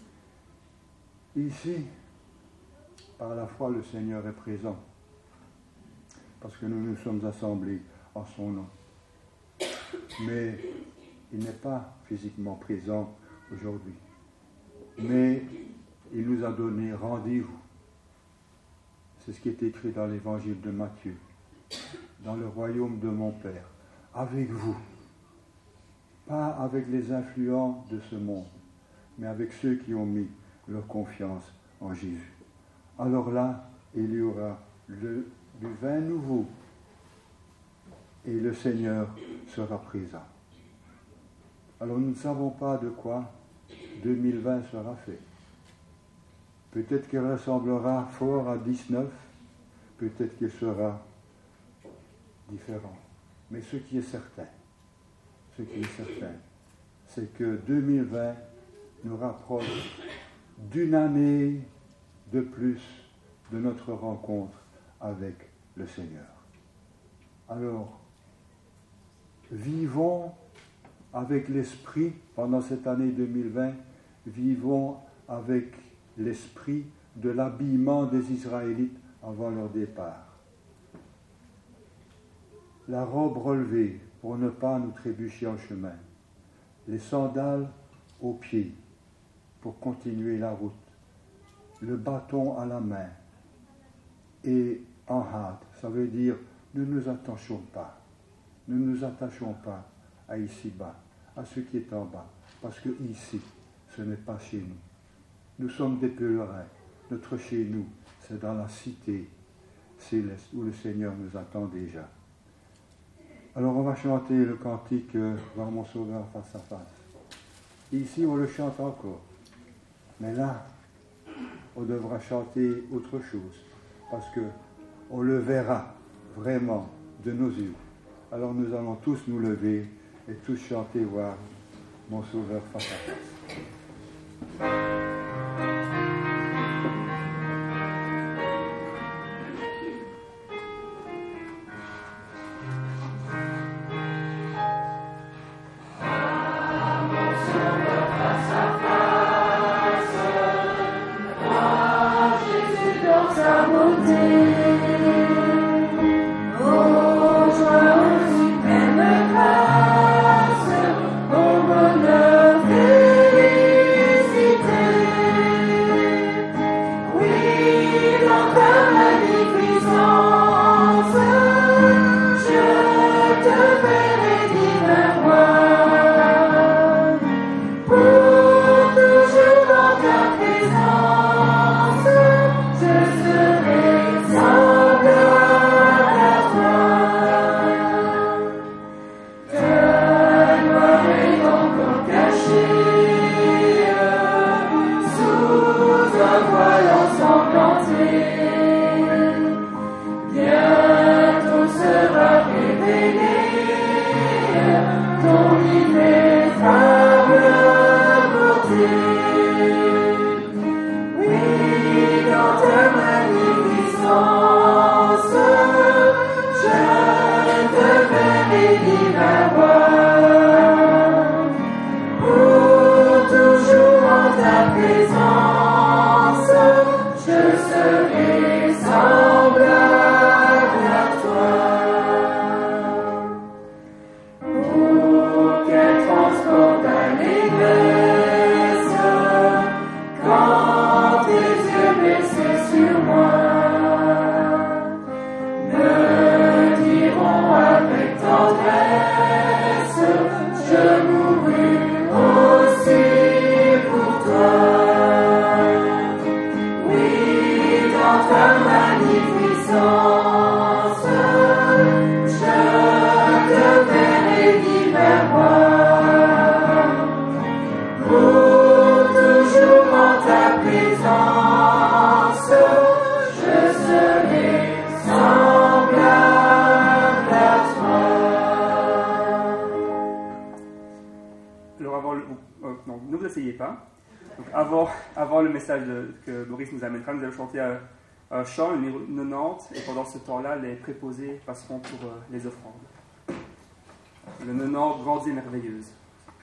Ici, par la foi, le Seigneur est présent, parce que nous nous sommes assemblés en son nom. Mais il n'est pas physiquement présent aujourd'hui. Mais il nous a donné rendez-vous. C'est ce qui est écrit dans l'évangile de Matthieu. Dans le royaume de mon Père, avec vous. Pas avec les influents de ce monde, mais avec ceux qui ont mis leur confiance en Jésus. Alors là, il y aura le, du vin nouveau et le Seigneur sera présent. Alors nous ne savons pas de quoi deux mille vingt sera fait. Peut-être qu'il ressemblera fort à dix-neuf, peut-être qu'il sera différent. Mais ce qui est certain, ce qui est certain, c'est que deux mille vingt nous rapproche d'une année de plus de notre rencontre avec le Seigneur. Alors, vivons avec l'esprit, pendant cette année deux mille vingt, vivons avec l'esprit de l'habillement des Israélites avant leur départ. La robe relevée pour ne pas nous trébucher en chemin, les sandales aux pieds pour continuer la route, le bâton à la main et en hâte. Ça veut dire ne nous attachons pas, ne nous attachons pas à ici-bas, à ce qui est en bas, parce que ici, ce n'est pas chez nous. Nous sommes des pèlerins. Notre chez nous, c'est dans la cité céleste où le Seigneur nous attend déjà. Alors on va chanter le cantique euh, « Voir mon Sauveur face à face ». Ici, on le chante encore. Mais là, on devra chanter autre chose, parce que on le verra vraiment de nos yeux. Alors nous allons tous nous lever et tous chanter « Voir mon Sauveur face à face ». Je te verrai divin. serai semblable à toi. Oh, quel transport d'allégresse quand tes yeux baissés sur moi me diront avec tendresse, je mourus aussi pour toi. Oui, dans ta magnificence, je te verrai vers moi. Pour toujours en ta présence, je serai semblable à toi. Alors avant le... oh, non, ne vous asseyez pas. Donc avant, avant le message de- que Boris nous amènera, nous allons chanter un, un chant, le numéro quatre-vingt-dix, et pendant ce temps-là, les préposés passeront pour euh, les offrandes. Le quatre-vingt-dix, grandes et merveilleuses.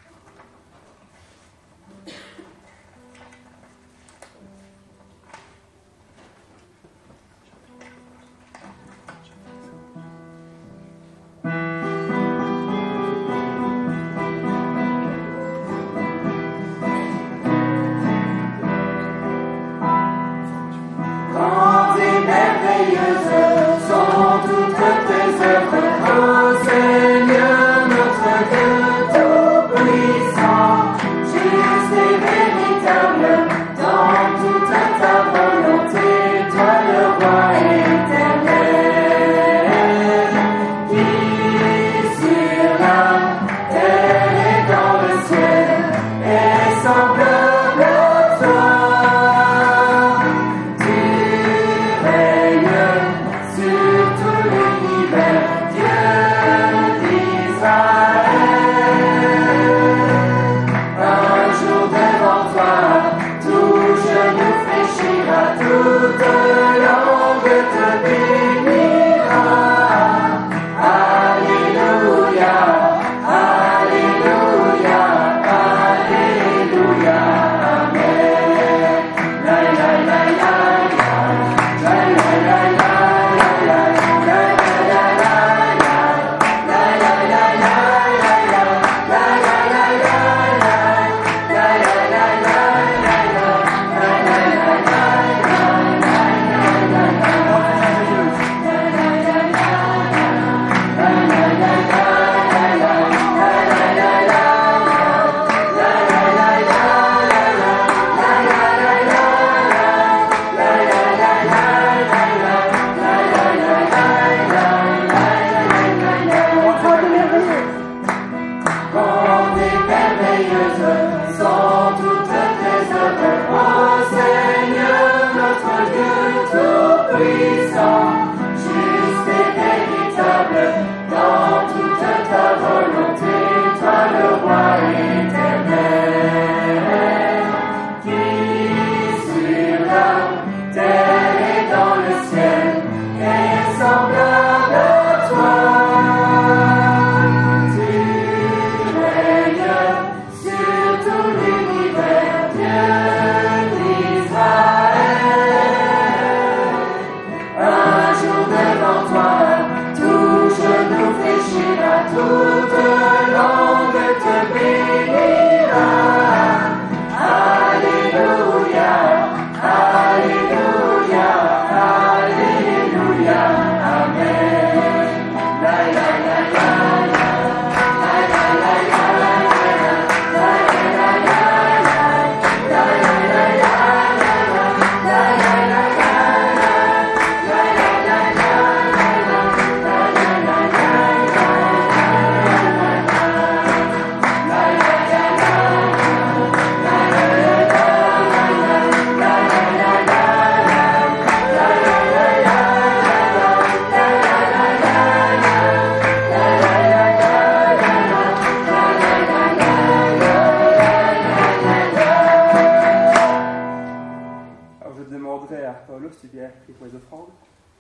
Grandes et merveilleuses sont toutes tes œuvres, ô Seigneur notre Dieu tout-puissant, juste et véritable dans toute ta volonté, toi le roi éternel, qui sur la terre et dans le ciel est semblable à toi. Tu règnes sur tout l'univers, Dieu d'Israël. Un jour devant toi, tout genou fléchira, toute langue te bénira. Alléluia, Alléluia, Alléluia, Amen. La la la la la, la la la la la, la la la la la, la la la la la, la la la la la, la la la la Grandes et merveilleuses sont toutes tes œuvres, ô Seigneur notre Dieu tout-puissant, juste et véritable dans toute ta volonté, toi le roi éternel, qui sur la terre et dans le ciel est semblable à toi. Tu règnes sur tout l'univers, Dieu d'Israël. Un jour devant toi, tout genou fléchira, toute langue te bénira. Alléluia, Alléluia, Alléluia, Amen. La la la la la, la la la la la, la la la la la, la la la la la, la la la la la, la la la la Alors je demanderai à Paulo si tu viens prier pour les offrandes.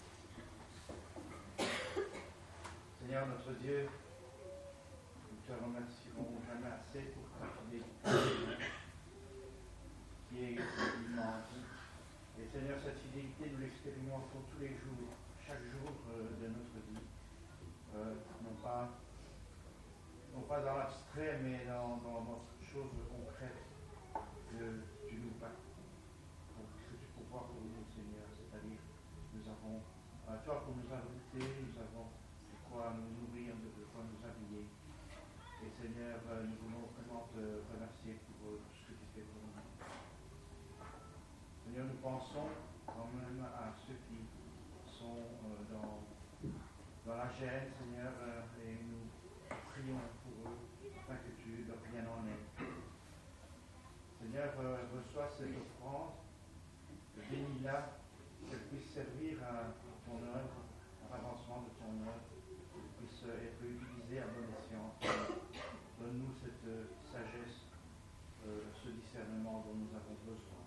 Seigneur notre Dieu, nous te remercierons jamais assez pour ta fidélité qui est immense et Et Seigneur, cette fidélité, nous l'expérimentons tous les jours, chaque jour euh, de notre vie. Euh, non, pas, non pas dans l'abstrait, mais dans, dans, dans cette chose concrète que tu nous pas, que tu pourvois pour nous, Seigneur. C'est-à-dire, nous avons, euh, toi pour nous abriter, nous avons de quoi nous nourrir, de quoi nous habiller. Et Seigneur, euh, nous voulons vraiment te remercier pour euh, tout ce que tu fais pour nous. Seigneur, nous pensons quand même à ceux qui sont euh, dans, dans la gêne, Seigneur, euh, et nous prions pour eux, afin que tu leur viennes en aide. Seigneur, euh, reçois cette offrande, bénis-la, qu'elle puisse servir à ton œuvre, à l'avancement de ton œuvre, qu'elle puisse être utilisée à bon escient. Donne-nous cette euh, sagesse, euh, ce discernement dont nous avons besoin.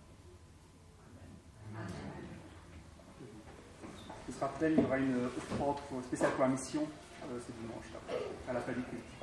Je te rappelle, il y aura une offrande spéciale pour la mission euh, ce dimanche-là, à la fin du culte.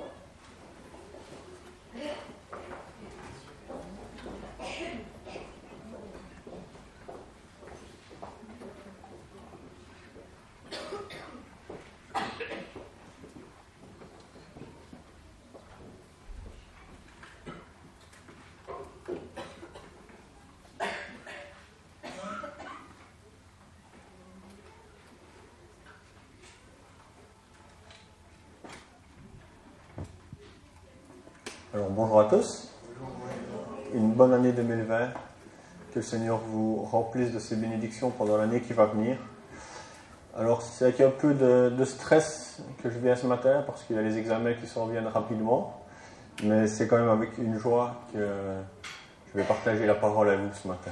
Alors bonjour à tous, une bonne année deux mille vingt, que le Seigneur vous remplisse de ses bénédictions pendant l'année qui va venir. Alors c'est avec un peu de, de stress que je viens ce matin parce qu'il y a les examens qui s'en viennent rapidement, mais c'est quand même avec une joie que je vais partager la parole à vous ce matin.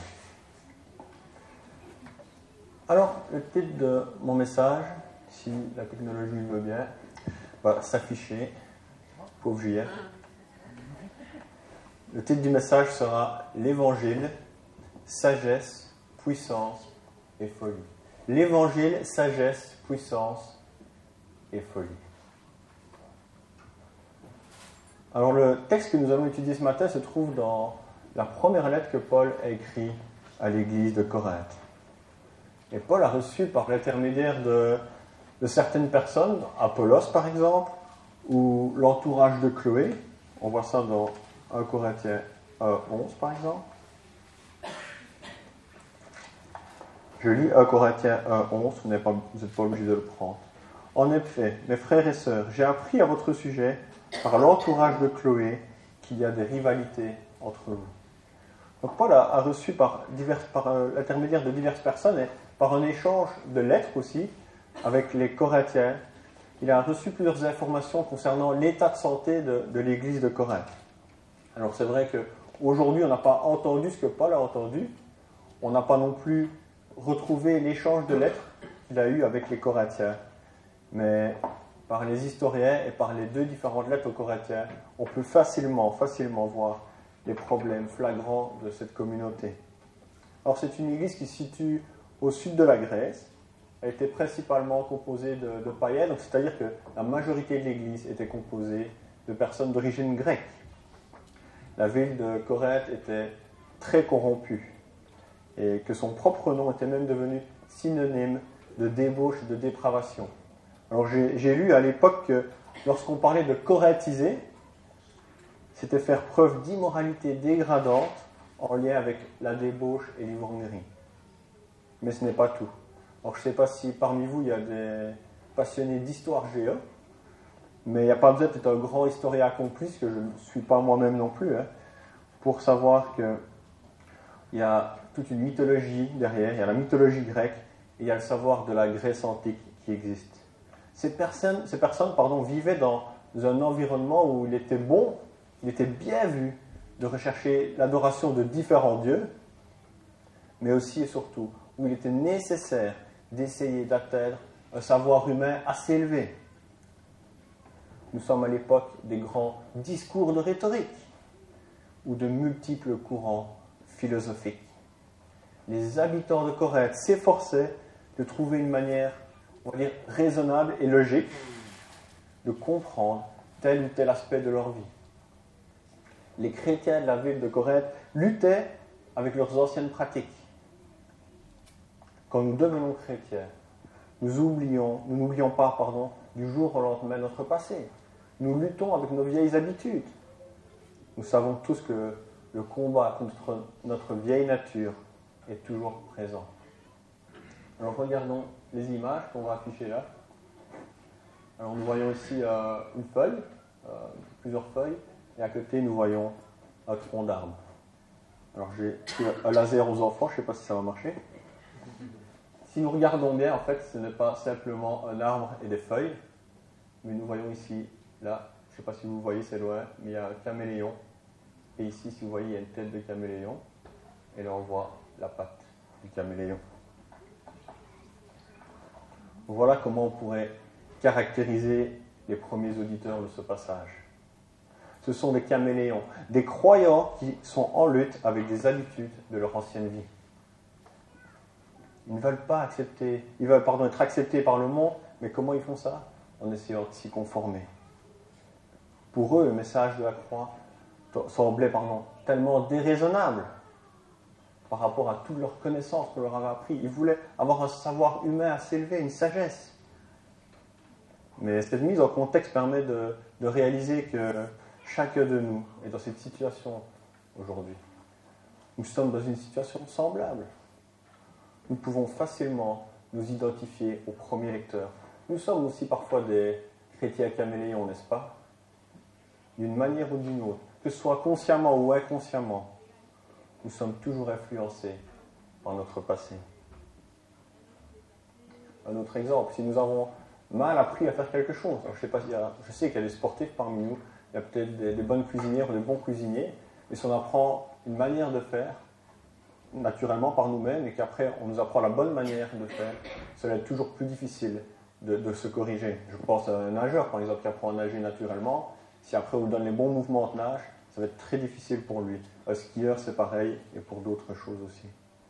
Alors le titre de mon message, si la technologie le veut bien, va s'afficher, pauvre J F. Le titre du message sera l'Évangile, sagesse, puissance et folie. L'Évangile, sagesse, puissance et folie. Alors le texte que nous allons étudier ce matin se trouve dans la première lettre que Paul a écrite à l'église de Corinthe. Et Paul a reçu par l'intermédiaire de, de certaines personnes, Apollos par exemple, ou l'entourage de Chloé, on voit ça dans un Corinthiens un, onze par exemple. Je lis un Corinthiens un, onze, vous n'êtes pas, vous n'êtes pas obligé de le prendre. En effet, mes frères et sœurs, j'ai appris à votre sujet, par l'entourage de Chloé, qu'il y a des rivalités entre vous. Donc Paul a, a reçu par, divers, par euh, l'intermédiaire de diverses personnes et par un échange de lettres aussi avec les Corinthiens, il a reçu plusieurs informations concernant l'état de santé de, de l'église de Corinthe. Alors c'est vrai qu'aujourd'hui on n'a pas entendu ce que Paul a entendu, on n'a pas non plus retrouvé l'échange de lettres qu'il a eu avec les Corinthiens, mais par les historiens et par les deux différentes lettres aux Corinthiens, on peut facilement, facilement voir les problèmes flagrants de cette communauté. Alors c'est une église qui se situe au sud de la Grèce, elle était principalement composée de, de païens, donc c'est-à-dire que la majorité de l'église était composée de personnes d'origine grecque. La ville de Corinthe était très corrompue et que son propre nom était même devenu synonyme de débauche et de dépravation. Alors j'ai, j'ai lu à l'époque que lorsqu'on parlait de corinthiser, c'était faire preuve d'immoralité dégradante en lien avec la débauche et l'ivrognerie. Mais ce n'est pas tout. Alors je ne sais pas si parmi vous il y a des passionnés d'histoire G E, mais il n'y a pas besoin d'être un grand historien accompli, ce que je ne suis pas moi-même non plus, hein, pour savoir qu'il y a toute une mythologie derrière, il y a la mythologie grecque, et il y a le savoir de la Grèce antique qui existe. Ces personnes, ces personnes pardon, vivaient dans un environnement où il était bon, il était bien vu de rechercher l'adoration de différents dieux, mais aussi et surtout où il était nécessaire d'essayer d'atteindre un savoir humain assez élevé. Nous sommes à l'époque des grands discours de rhétorique ou de multiples courants philosophiques. Les habitants de Corinthe s'efforçaient de trouver une manière, on va dire, raisonnable et logique de comprendre tel ou tel aspect de leur vie. Les chrétiens de la ville de Corinthe luttaient avec leurs anciennes pratiques. Quand nous devenons chrétiens, nous oublions, nous n'oublions pas, pardon, du jour au lendemain notre passé. Nous luttons avec nos vieilles habitudes. Nous savons tous que le combat contre notre vieille nature est toujours présent. Alors regardons les images qu'on va afficher là. Alors nous voyons ici euh, une feuille, euh, plusieurs feuilles, et à côté nous voyons un tronc d'arbre. Alors j'ai pris un laser aux enfants, je ne sais pas si ça va marcher. Si nous regardons bien, en fait, ce n'est pas simplement un arbre et des feuilles, mais nous voyons ici, là, je ne sais pas si vous voyez, c'est loin, mais il y a un caméléon. Et ici, si vous voyez, il y a une tête de caméléon. Et là, on voit la patte du caméléon. Voilà comment on pourrait caractériser les premiers auditeurs de ce passage. Ce sont des caméléons, des croyants qui sont en lutte avec des habitudes de leur ancienne vie. Ils ne veulent pas accepter, ils veulent pardon, être acceptés par le monde, mais comment ils font ça? En essayant de s'y conformer. Pour eux, le message de la croix semblait pardon, tellement déraisonnable par rapport à toute leur connaissance qu'on leur avait appris. Ils voulaient avoir un savoir humain assez élevé, une sagesse. Mais cette mise en contexte permet de, de réaliser que chacun de nous est dans cette situation aujourd'hui. Nous sommes dans une situation semblable. Nous pouvons facilement nous identifier aux premiers lecteurs. Nous sommes aussi parfois des chrétiens caméléons, n'est-ce pas? D'une manière ou d'une autre, que ce soit consciemment ou inconsciemment, nous sommes toujours influencés par notre passé. Un autre exemple, si nous avons mal appris à faire quelque chose, alors je, sais pas, il y a, je sais qu'il y a des sportifs parmi nous, il y a peut-être des, des bonnes cuisinières ou des bons cuisiniers, mais si on apprend une manière de faire, naturellement par nous-mêmes, et qu'après on nous apprend la bonne manière de faire, cela est toujours plus difficile de, de se corriger. Je pense à un nageur, par exemple, qui apprend à nager naturellement. Si après on lui donne les bons mouvements de nage, ça va être très difficile pour lui. Un skieur, c'est pareil, et pour d'autres choses aussi.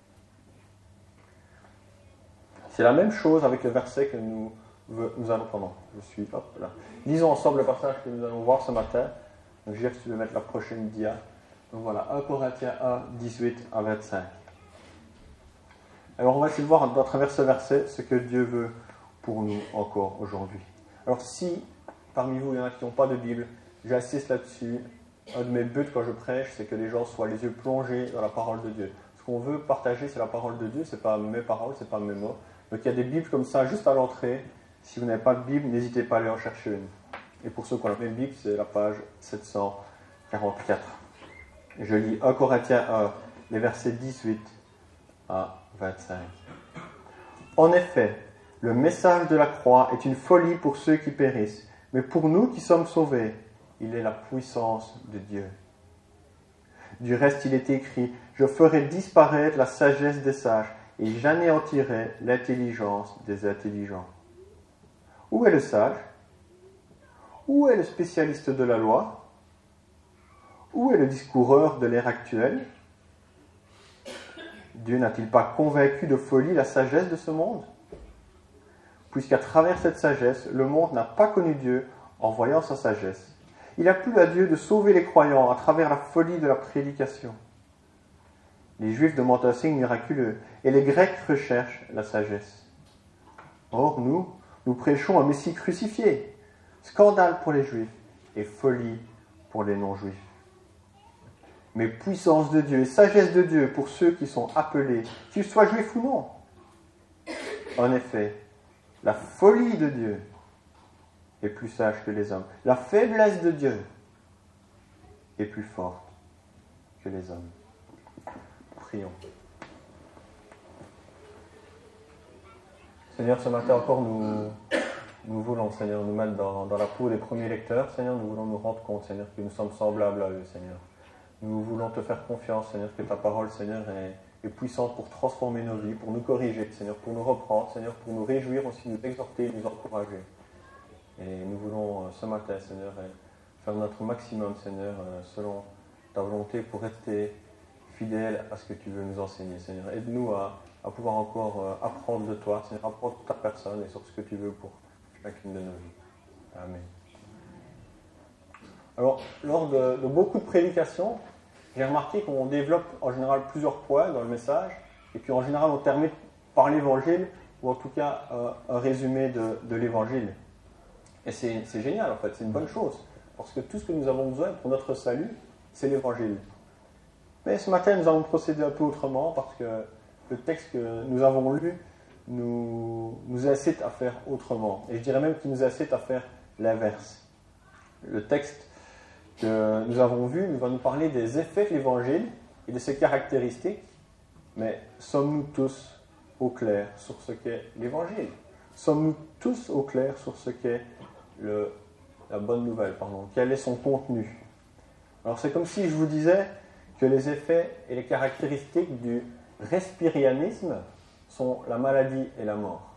C'est la même chose avec le verset que nous, nous allons... Pardon, je suis... Hop là. Lisons ensemble le passage que nous allons voir ce matin. Donc, Gilles, si tu veux mettre la prochaine dia. Donc voilà, un Corinthiens un, dix-huit à vingt-cinq. Alors on va essayer de voir à travers ce verset ce que Dieu veut pour nous encore aujourd'hui. Alors si parmi vous il y en a qui n'ont pas de Bible, j'insiste là-dessus. Un de mes buts quand je prêche, c'est que les gens soient les yeux plongés dans la parole de Dieu. Ce qu'on veut partager, c'est la parole de Dieu, c'est pas mes paroles, c'est pas mes mots. Donc il y a des Bibles comme ça juste à l'entrée. Si vous n'avez pas de Bible, n'hésitez pas à aller en chercher une. Et pour ceux qui ont la même Bible, c'est la page sept cent quarante-quatre. Je lis un Corinthiens un, les versets dix-huit à vingt-cinq. En effet, le message de la croix est une folie pour ceux qui périssent, mais pour nous qui sommes sauvés, il est la puissance de Dieu. Du reste, il est écrit, je ferai disparaître la sagesse des sages et j'anéantirai l'intelligence des intelligents. Où est le sage? Où est le spécialiste de la loi? Où est le discoureur de l'ère actuelle? Dieu n'a-t-il pas convaincu de folie la sagesse de ce monde? Puisqu'à travers cette sagesse, le monde n'a pas connu Dieu en voyant sa sagesse. Il a plu à Dieu de sauver les croyants à travers la folie de la prédication. Les Juifs demandent un signe miraculeux et les Grecs recherchent la sagesse. Or, nous, nous prêchons un Messie crucifié, scandale pour les Juifs et folie pour les non-Juifs. Mais puissance de Dieu et sagesse de Dieu pour ceux qui sont appelés, qu'ils soient juifs ou non. En effet, la folie de Dieu est plus sage que les hommes. La faiblesse de Dieu est plus forte que les hommes. Prions. Seigneur, ce matin encore, nous, nous voulons, Seigneur, nous mettre dans, dans la peau des premiers lecteurs. Seigneur, nous voulons nous rendre compte, Seigneur, que nous sommes semblables à eux, Seigneur. Nous voulons te faire confiance, Seigneur, que ta parole, Seigneur, est, est puissante pour transformer nos vies, pour nous corriger, Seigneur, pour nous reprendre, Seigneur, pour nous réjouir aussi, nous exhorter, nous encourager. Et nous voulons, ce matin, Seigneur, faire notre maximum, Seigneur, selon ta volonté, pour rester fidèles à ce que tu veux nous enseigner, Seigneur. Aide-nous à, à pouvoir encore apprendre de toi, Seigneur, apprendre de ta personne et sur ce que tu veux pour chacune de nos vies. Amen. Alors, lors de, de beaucoup de prédications, j'ai remarqué qu'on développe en général plusieurs points dans le message, et puis en général on termine par l'évangile, ou en tout cas euh, un résumé de, de l'évangile. Et c'est, c'est génial en fait, c'est une bonne chose, parce que tout ce que nous avons besoin pour notre salut, c'est l'évangile. Mais ce matin, nous allons procéder un peu autrement, parce que le texte que nous avons lu nous, nous incite à faire autrement. Et je dirais même qu'il nous incite à faire l'inverse. Le texte que nous avons vu nous va nous parler des effets de l'évangile et de ses caractéristiques, mais sommes-nous tous au clair sur ce qu'est l'évangile? Sommes-nous tous au clair sur ce qu'est le, la bonne nouvelle, pardon, quel est son contenu? Alors c'est comme si je vous disais que les effets et les caractéristiques du respirianisme sont la maladie et la mort.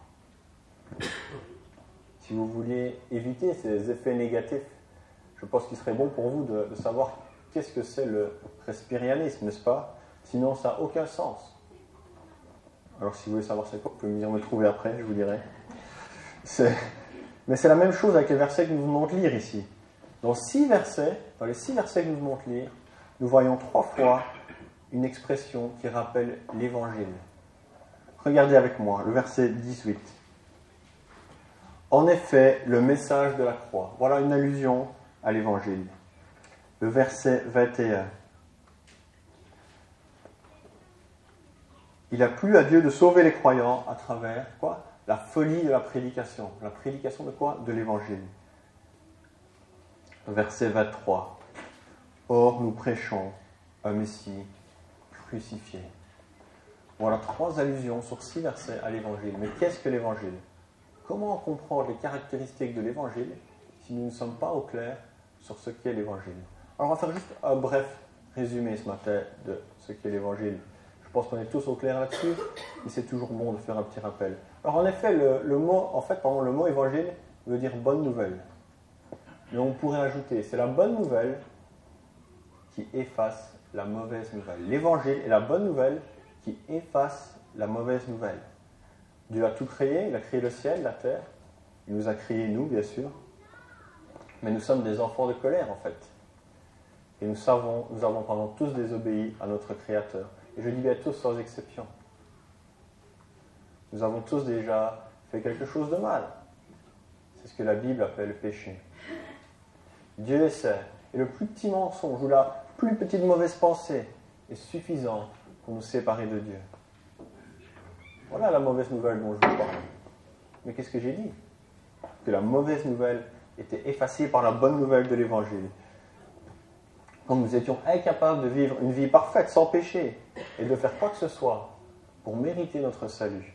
Si vous vouliez éviter ces effets négatifs, je pense qu'il serait bon pour vous de, de savoir qu'est-ce que c'est le respirianisme, n'est-ce pas? Sinon, ça n'a aucun sens. Alors, si vous voulez savoir c'est quoi, vous pouvez venir me trouver après, je vous dirai. C'est... Mais c'est la même chose avec les versets que nous venons de lire ici. Dans six versets, dans les six versets que nous venons de lire, nous voyons trois fois une expression qui rappelle l'évangile. Regardez avec moi le verset dix-huit. En effet, le message de la croix. Voilà une allusion à l'évangile. Le verset vingt et un. Il a plu à Dieu de sauver les croyants à travers quoi? La folie de la prédication. La prédication de quoi? De l'évangile. Verset vingt-trois. Or, nous prêchons un Messie crucifié. Voilà trois allusions sur six versets à l'évangile. Mais qu'est-ce que l'évangile? Comment comprendre les caractéristiques de l'évangile si nous ne sommes pas au clair sur ce qu'est l'évangile? Alors, on va faire juste un bref résumé ce matin de ce qu'est l'évangile. Je pense qu'on est tous au clair là-dessus, mais c'est toujours bon de faire un petit rappel. Alors, en effet, le, le mot, en fait, pardon, le mot évangile veut dire bonne nouvelle. Mais on pourrait ajouter, c'est la bonne nouvelle qui efface la mauvaise nouvelle. L'évangile est la bonne nouvelle qui efface la mauvaise nouvelle. Dieu a tout créé, il a créé le ciel, la terre, il nous a créés nous, bien sûr, mais nous sommes des enfants de colère en fait. Et nous savons, nous avons pendant tous désobéi à notre Créateur. Et je dis bien tous sans exception. Nous avons tous déjà fait quelque chose de mal. C'est ce que la Bible appelle le péché. Dieu essaie. Et le plus petit mensonge ou la plus petite mauvaise pensée est suffisant pour nous séparer de Dieu. Voilà la mauvaise nouvelle dont je vous parle. Mais qu'est-ce que j'ai dit? Que la mauvaise nouvelle était effacée par la bonne nouvelle de l'Évangile. Quand nous étions incapables de vivre une vie parfaite, sans péché, et de faire quoi que ce soit pour mériter notre salut,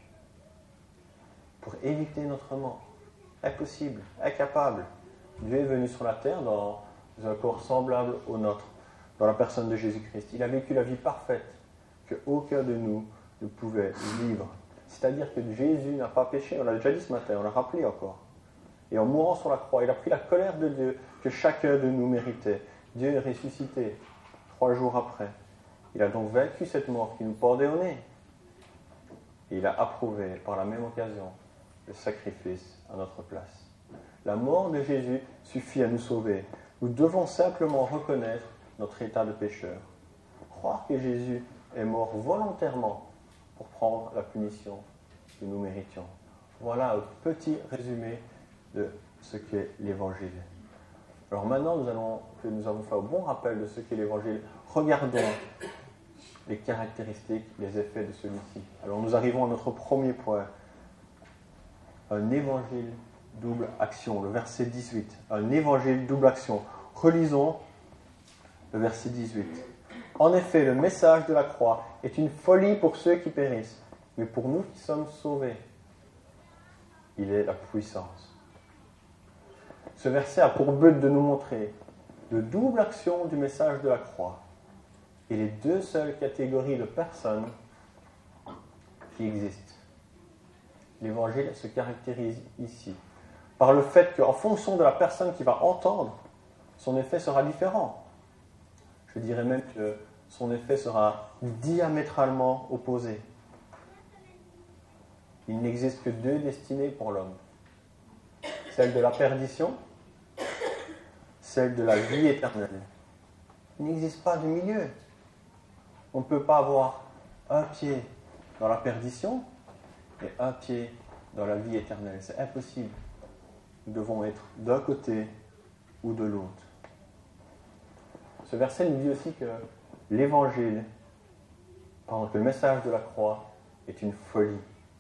pour éviter notre mort. Impossible, incapable. Dieu est venu sur la terre dans un corps semblable au nôtre, dans la personne de Jésus-Christ. Il a vécu la vie parfaite que aucun de nous ne pouvait vivre. C'est-à-dire que Jésus n'a pas péché, on l'a déjà dit ce matin, on l'a rappelé encore. Et en mourant sur la croix, il a pris la colère de Dieu que chacun de nous méritait. Dieu est ressuscité trois jours après. Il a donc vaincu cette mort qui nous pendait au nez. Et il a approuvé par la même occasion le sacrifice à notre place. La mort de Jésus suffit à nous sauver. Nous devons simplement reconnaître notre état de pécheur. Croire que Jésus est mort volontairement pour prendre la punition que nous méritions. Voilà un petit résumé de ce qu'est l'Évangile. Alors maintenant nous allons, que nous avons fait un bon rappel de ce qu'est l'Évangile, regardons les caractéristiques, les effets de celui-ci. Alors nous arrivons à notre premier point. Un évangile double action, le verset dix-huit. Un évangile double action. Relisons le verset dix-huit. En effet, le message de la croix est une folie pour ceux qui périssent, mais pour nous qui sommes sauvés, il est la puissance. Ce verset a pour but de nous montrer de double action du message de la croix et les deux seules catégories de personnes qui existent. L'Évangile se caractérise ici par le fait qu'en fonction de la personne qui va entendre, son effet sera différent. Je dirais même que son effet sera diamétralement opposé. Il n'existe que deux destinées pour l'homme. Celle de la perdition, celle de la vie éternelle. Il n'existe pas de milieu. On ne peut pas avoir un pied dans la perdition et un pied dans la vie éternelle. C'est impossible. Nous devons être d'un côté ou de l'autre. Ce verset nous dit aussi que l'évangile, pardon, que le message de la croix est une folie.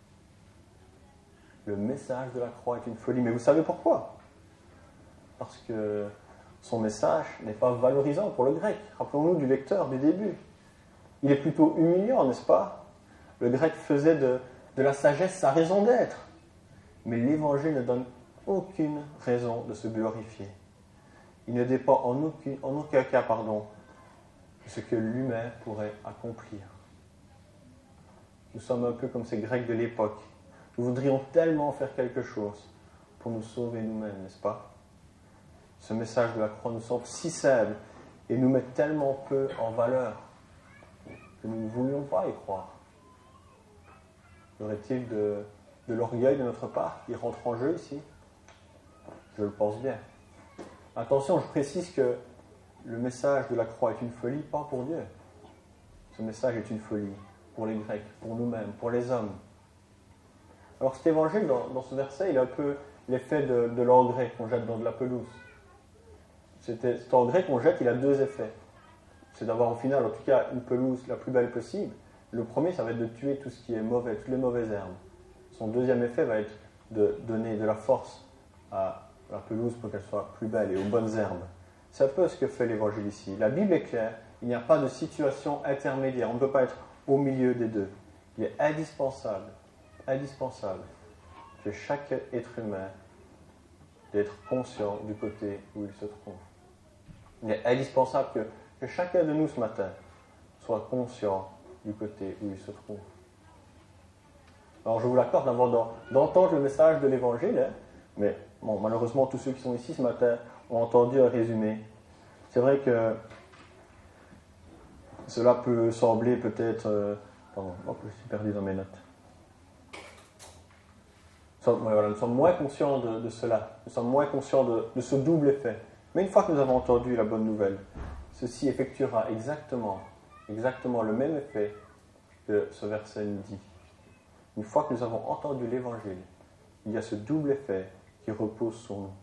Le message de la croix est une folie. Mais vous savez pourquoi? Parce que son message n'est pas valorisant pour le grec. Rappelons-nous du lecteur du début. Il est plutôt humiliant, n'est-ce pas? Le grec faisait de, de la sagesse sa raison d'être. Mais l'évangile ne donne aucune raison de se glorifier. Il ne dépend en aucun, en aucun cas pardon, de ce que l'humain pourrait accomplir. Nous sommes un peu comme ces Grecs de l'époque. Nous voudrions tellement faire quelque chose pour nous sauver nous-mêmes, n'est-ce pas? Ce message de la croix nous semble si faible et nous met tellement peu en valeur que nous ne voulions pas y croire. Y aurait-il de, de l'orgueil de notre part qui rentre en jeu ici? Je le pense bien. Attention, je précise que le message de la croix est une folie, pas pour Dieu. Ce message est une folie pour les Grecs, pour nous-mêmes, pour les hommes. Alors cet évangile, dans, dans ce verset, il a un peu l'effet de, de l'engrais qu'on jette dans de la pelouse. C'était, cet engrais qu'on jette, il a deux effets. C'est d'avoir au final, en tout cas, une pelouse la plus belle possible. Le premier, ça va être de tuer tout ce qui est mauvais, toutes les mauvaises herbes. Son deuxième effet va être de donner de la force à la pelouse pour qu'elle soit plus belle et aux bonnes herbes. C'est un peu ce que fait l'évangile ici. La Bible est claire, il n'y a pas de situation intermédiaire. On ne peut pas être au milieu des deux. Il est indispensable, indispensable que chaque être humain d'être conscient du côté où il se trouve. Il est indispensable que, que chacun de nous ce matin soit conscient du côté où il se trouve. Alors je vous l'accorde avant d'entendre le message de l'évangile, hein, mais bon, malheureusement tous ceux qui sont ici ce matin ont entendu un résumé. C'est vrai que cela peut sembler peut-être... Euh, pardon, hop, je suis perdu dans mes notes. Nous sommes, voilà, nous sommes moins conscients de, de cela. Nous sommes moins conscients de, de ce double effet. Mais une fois que nous avons entendu la bonne nouvelle, ceci effectuera exactement, exactement le même effet que ce verset nous dit. Une fois que nous avons entendu l'évangile, il y a ce double effet qui repose sur nous.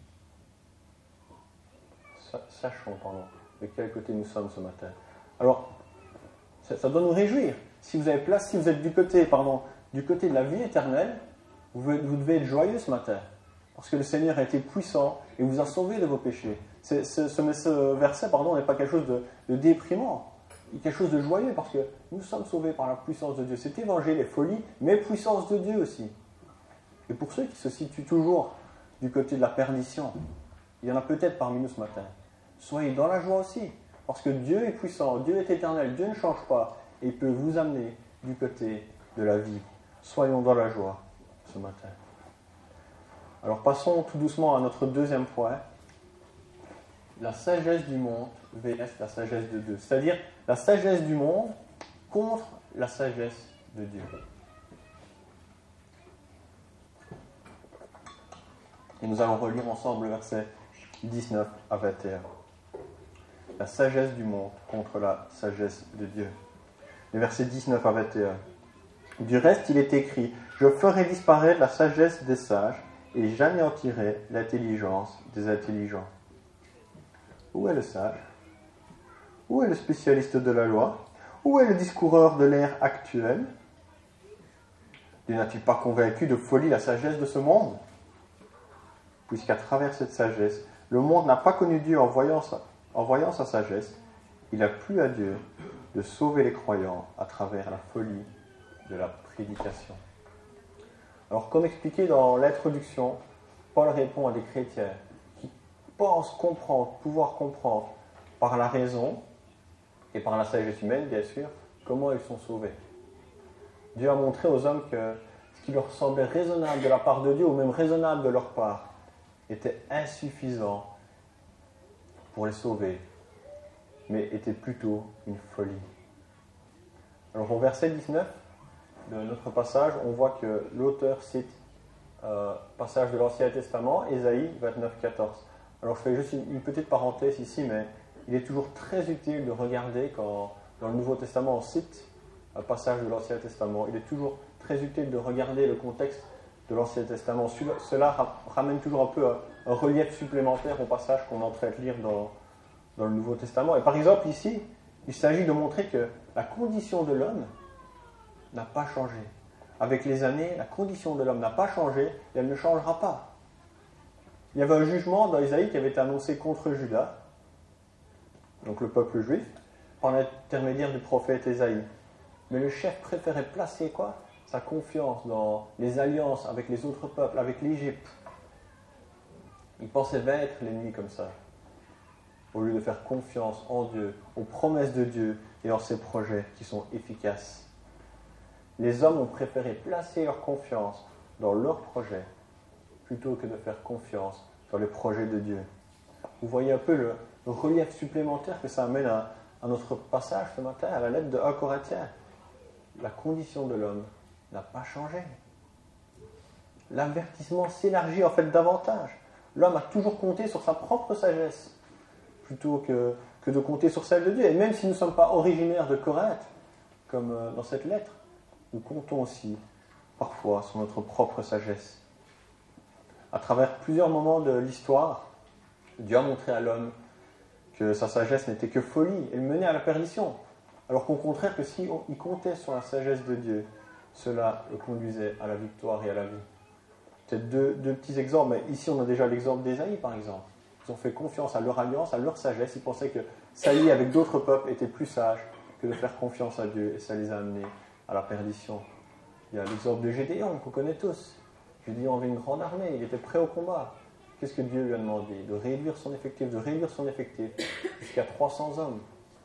Sachons, pardon, de quel côté nous sommes ce matin. Alors, ça, ça doit nous réjouir. Si vous avez place, si vous êtes du côté, pardon, du côté de la vie éternelle, vous, vous devez être joyeux ce matin. Parce que le Seigneur a été puissant et vous a sauvé de vos péchés. C'est, ce, ce, ce verset, pardon, n'est pas quelque chose de, de déprimant. Il est quelque chose de joyeux parce que nous sommes sauvés par la puissance de Dieu. Cet évangile est folie, mais puissance de Dieu aussi. Et pour ceux qui se situent toujours du côté de la perdition, il y en a peut-être parmi nous ce matin. Soyez dans la joie aussi, parce que Dieu est puissant, Dieu est éternel, Dieu ne change pas, et il peut vous amener du côté de la vie. Soyons dans la joie ce matin. Alors passons tout doucement à notre deuxième point, la sagesse du monde versus la sagesse de Dieu. C'est-à-dire la sagesse du monde contre la sagesse de Dieu. Et nous allons relire ensemble le verset dix-neuf à vingt et un. La sagesse du monde contre la sagesse de Dieu. Les versets dix-neuf à vingt et un. Du reste, il est écrit, « Je ferai disparaître la sagesse des sages et j'anéantirai l'intelligence des intelligents. » Où est le sage? Où est le spécialiste de la loi? Où est le discoureur de l'ère actuelle? N'a-t-il pas convaincu de folie la sagesse de ce monde? Puisqu'à travers cette sagesse, le monde n'a pas connu Dieu en voyant sa, en voyant sa sagesse, il a plu à Dieu de sauver les croyants à travers la folie de la prédication. Alors, comme expliqué dans l'introduction, Paul répond à des chrétiens qui pensent comprendre, pouvoir comprendre par la raison et par la sagesse humaine, bien sûr, comment ils sont sauvés. Dieu a montré aux hommes que ce qui leur semblait raisonnable de la part de Dieu, ou même raisonnable de leur part, était insuffisant pour les sauver, mais était plutôt une folie. Alors au verset dix-neuf de notre passage, on voit que l'auteur cite un passage de l'Ancien Testament, Ésaïe vingt-neuf, quatorze. Alors je fais juste une, une petite parenthèse ici, mais il est toujours très utile de regarder quand dans le Nouveau Testament on cite un passage de l'Ancien Testament. Il est toujours très utile de regarder le contexte de l'Ancien Testament. Cela ramène toujours un peu un relief supplémentaire au passage qu'on est en train de lire dans, dans le Nouveau Testament. Et par exemple, ici, il s'agit de montrer que la condition de l'homme n'a pas changé. Avec les années, la condition de l'homme n'a pas changé et elle ne changera pas. Il y avait un jugement dans Isaïe qui avait été annoncé contre Juda, donc le peuple juif, par l'intermédiaire du prophète Isaïe. Mais le chef préférait placer quoi ? Sa confiance dans les alliances avec les autres peuples, avec l'Égypte. Il pensait vaincre l'ennemi comme ça, au lieu de faire confiance en Dieu, aux promesses de Dieu et en ses projets qui sont efficaces. Les hommes ont préféré placer leur confiance dans leurs projets plutôt que de faire confiance dans les projets de Dieu. Vous voyez un peu le relief supplémentaire que ça amène à, à notre passage ce matin, à la lettre de un Corinthiens. La condition de l'homme n'a pas changé. L'avertissement s'élargit en fait davantage. L'homme a toujours compté sur sa propre sagesse plutôt que, que de compter sur celle de Dieu. Et même si nous ne sommes pas originaires de Corinthe, comme dans cette lettre, nous comptons aussi parfois sur notre propre sagesse. À travers plusieurs moments de l'histoire, Dieu a montré à l'homme que sa sagesse n'était que folie et le menait à la perdition. Alors qu'au contraire, que s'il comptait sur la sagesse de Dieu, cela le conduisait à la victoire et à la vie. Peut-être deux, deux petits exemples, mais ici on a déjà l'exemple d'Ésaïe par exemple. Ils ont fait confiance à leur alliance, à leur sagesse. Ils pensaient que s'allier avec d'autres peuples était plus sage que de faire confiance à Dieu, et ça les a amenés à la perdition. Il y a l'exemple de Gédéon qu'on connaît tous. Gédéon avait une grande armée, il était prêt au combat. Qu'est-ce que Dieu lui a demandé ? De réduire son effectif, de réduire son effectif jusqu'à trois cents hommes.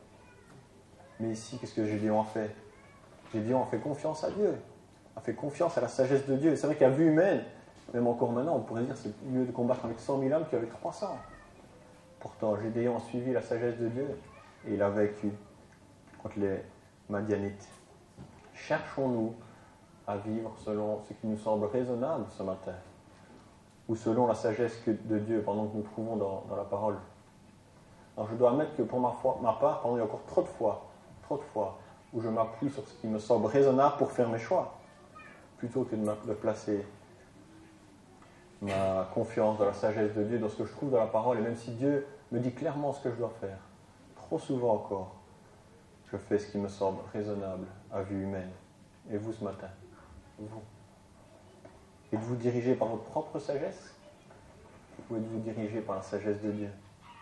Mais ici, qu'est-ce que Gédéon a fait ? Gédéon a fait confiance à Dieu, a fait confiance à la sagesse de Dieu. C'est vrai qu'à vue humaine, même encore maintenant, on pourrait dire que c'est mieux de combattre avec cent mille hommes qu'avec trois cents. Pourtant, Gédéon a suivi la sagesse de Dieu et il a vaincu contre les Madianites. Cherchons-nous à vivre selon ce qui nous semble raisonnable ce matin, ou selon la sagesse de Dieu pendant que nous trouvons dans, dans la parole. Alors je dois admettre que pour ma, foi, ma part, pendant il y a encore trop de fois, trop de fois, où je m'appuie sur ce qui me semble raisonnable pour faire mes choix, plutôt que de, de placer ma confiance dans la sagesse de Dieu, dans ce que je trouve dans la parole, et même si Dieu me dit clairement ce que je dois faire, trop souvent encore, je fais ce qui me semble raisonnable à vue humaine. Et vous ce matin, vous, êtes-vous dirigé par votre propre sagesse ou êtes-vous dirigé par la sagesse de Dieu ?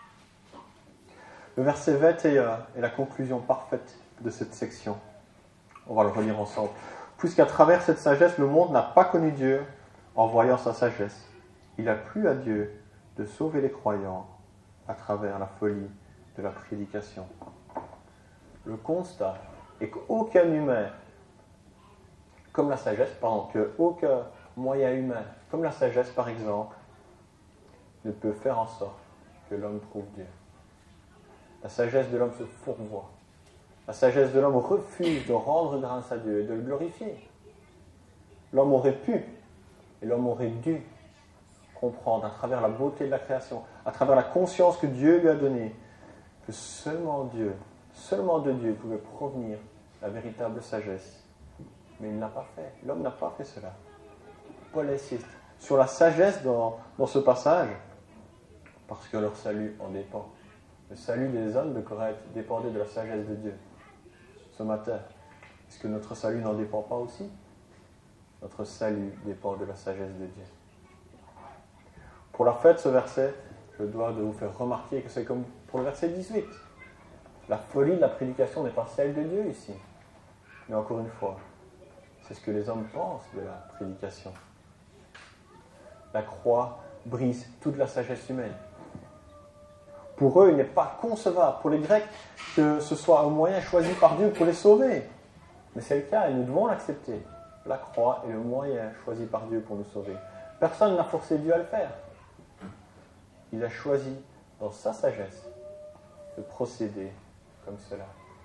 Le verset vingt et un est la conclusion parfaite de cette section. On va le relire ensemble. Puisqu'à travers cette sagesse, le monde n'a pas connu Dieu en voyant sa sagesse. Il a plu à Dieu de sauver les croyants à travers la folie de la prédication. Le constat est qu'aucun humain, comme la sagesse, pardon, qu'aucun moyen humain, comme la sagesse par exemple, ne peut faire en sorte que l'homme trouve Dieu. La sagesse de l'homme se fourvoie. La sagesse de l'homme refuse de rendre grâce à Dieu et de le glorifier. L'homme aurait pu, et l'homme aurait dû comprendre à travers la beauté de la création, à travers la conscience que Dieu lui a donnée, que seulement Dieu, seulement de Dieu pouvait provenir la véritable sagesse. Mais il n'a pas fait. L'homme n'a pas fait cela. Paul insiste sur la sagesse dans, dans ce passage, parce que leur salut en dépend. Le salut des hommes de Corinthe dépendait de la sagesse de Dieu. Ce matin, est-ce que notre salut n'en dépend pas aussi ? Notre salut dépend de la sagesse de Dieu. Pour la fin de ce verset, je dois de vous faire remarquer que c'est comme pour le verset dix-huit. La folie de la prédication n'est pas celle de Dieu ici. Mais encore une fois, c'est ce que les hommes pensent de la prédication. La croix brise toute la sagesse humaine. Pour eux, il n'est pas concevable, pour les Grecs, que ce soit un moyen choisi par Dieu pour les sauver. Mais c'est le cas et nous devons l'accepter. La croix est le moyen choisi par Dieu pour nous sauver. Personne n'a forcé Dieu à le faire. Il a choisi, dans sa sagesse, de procéder comme cela.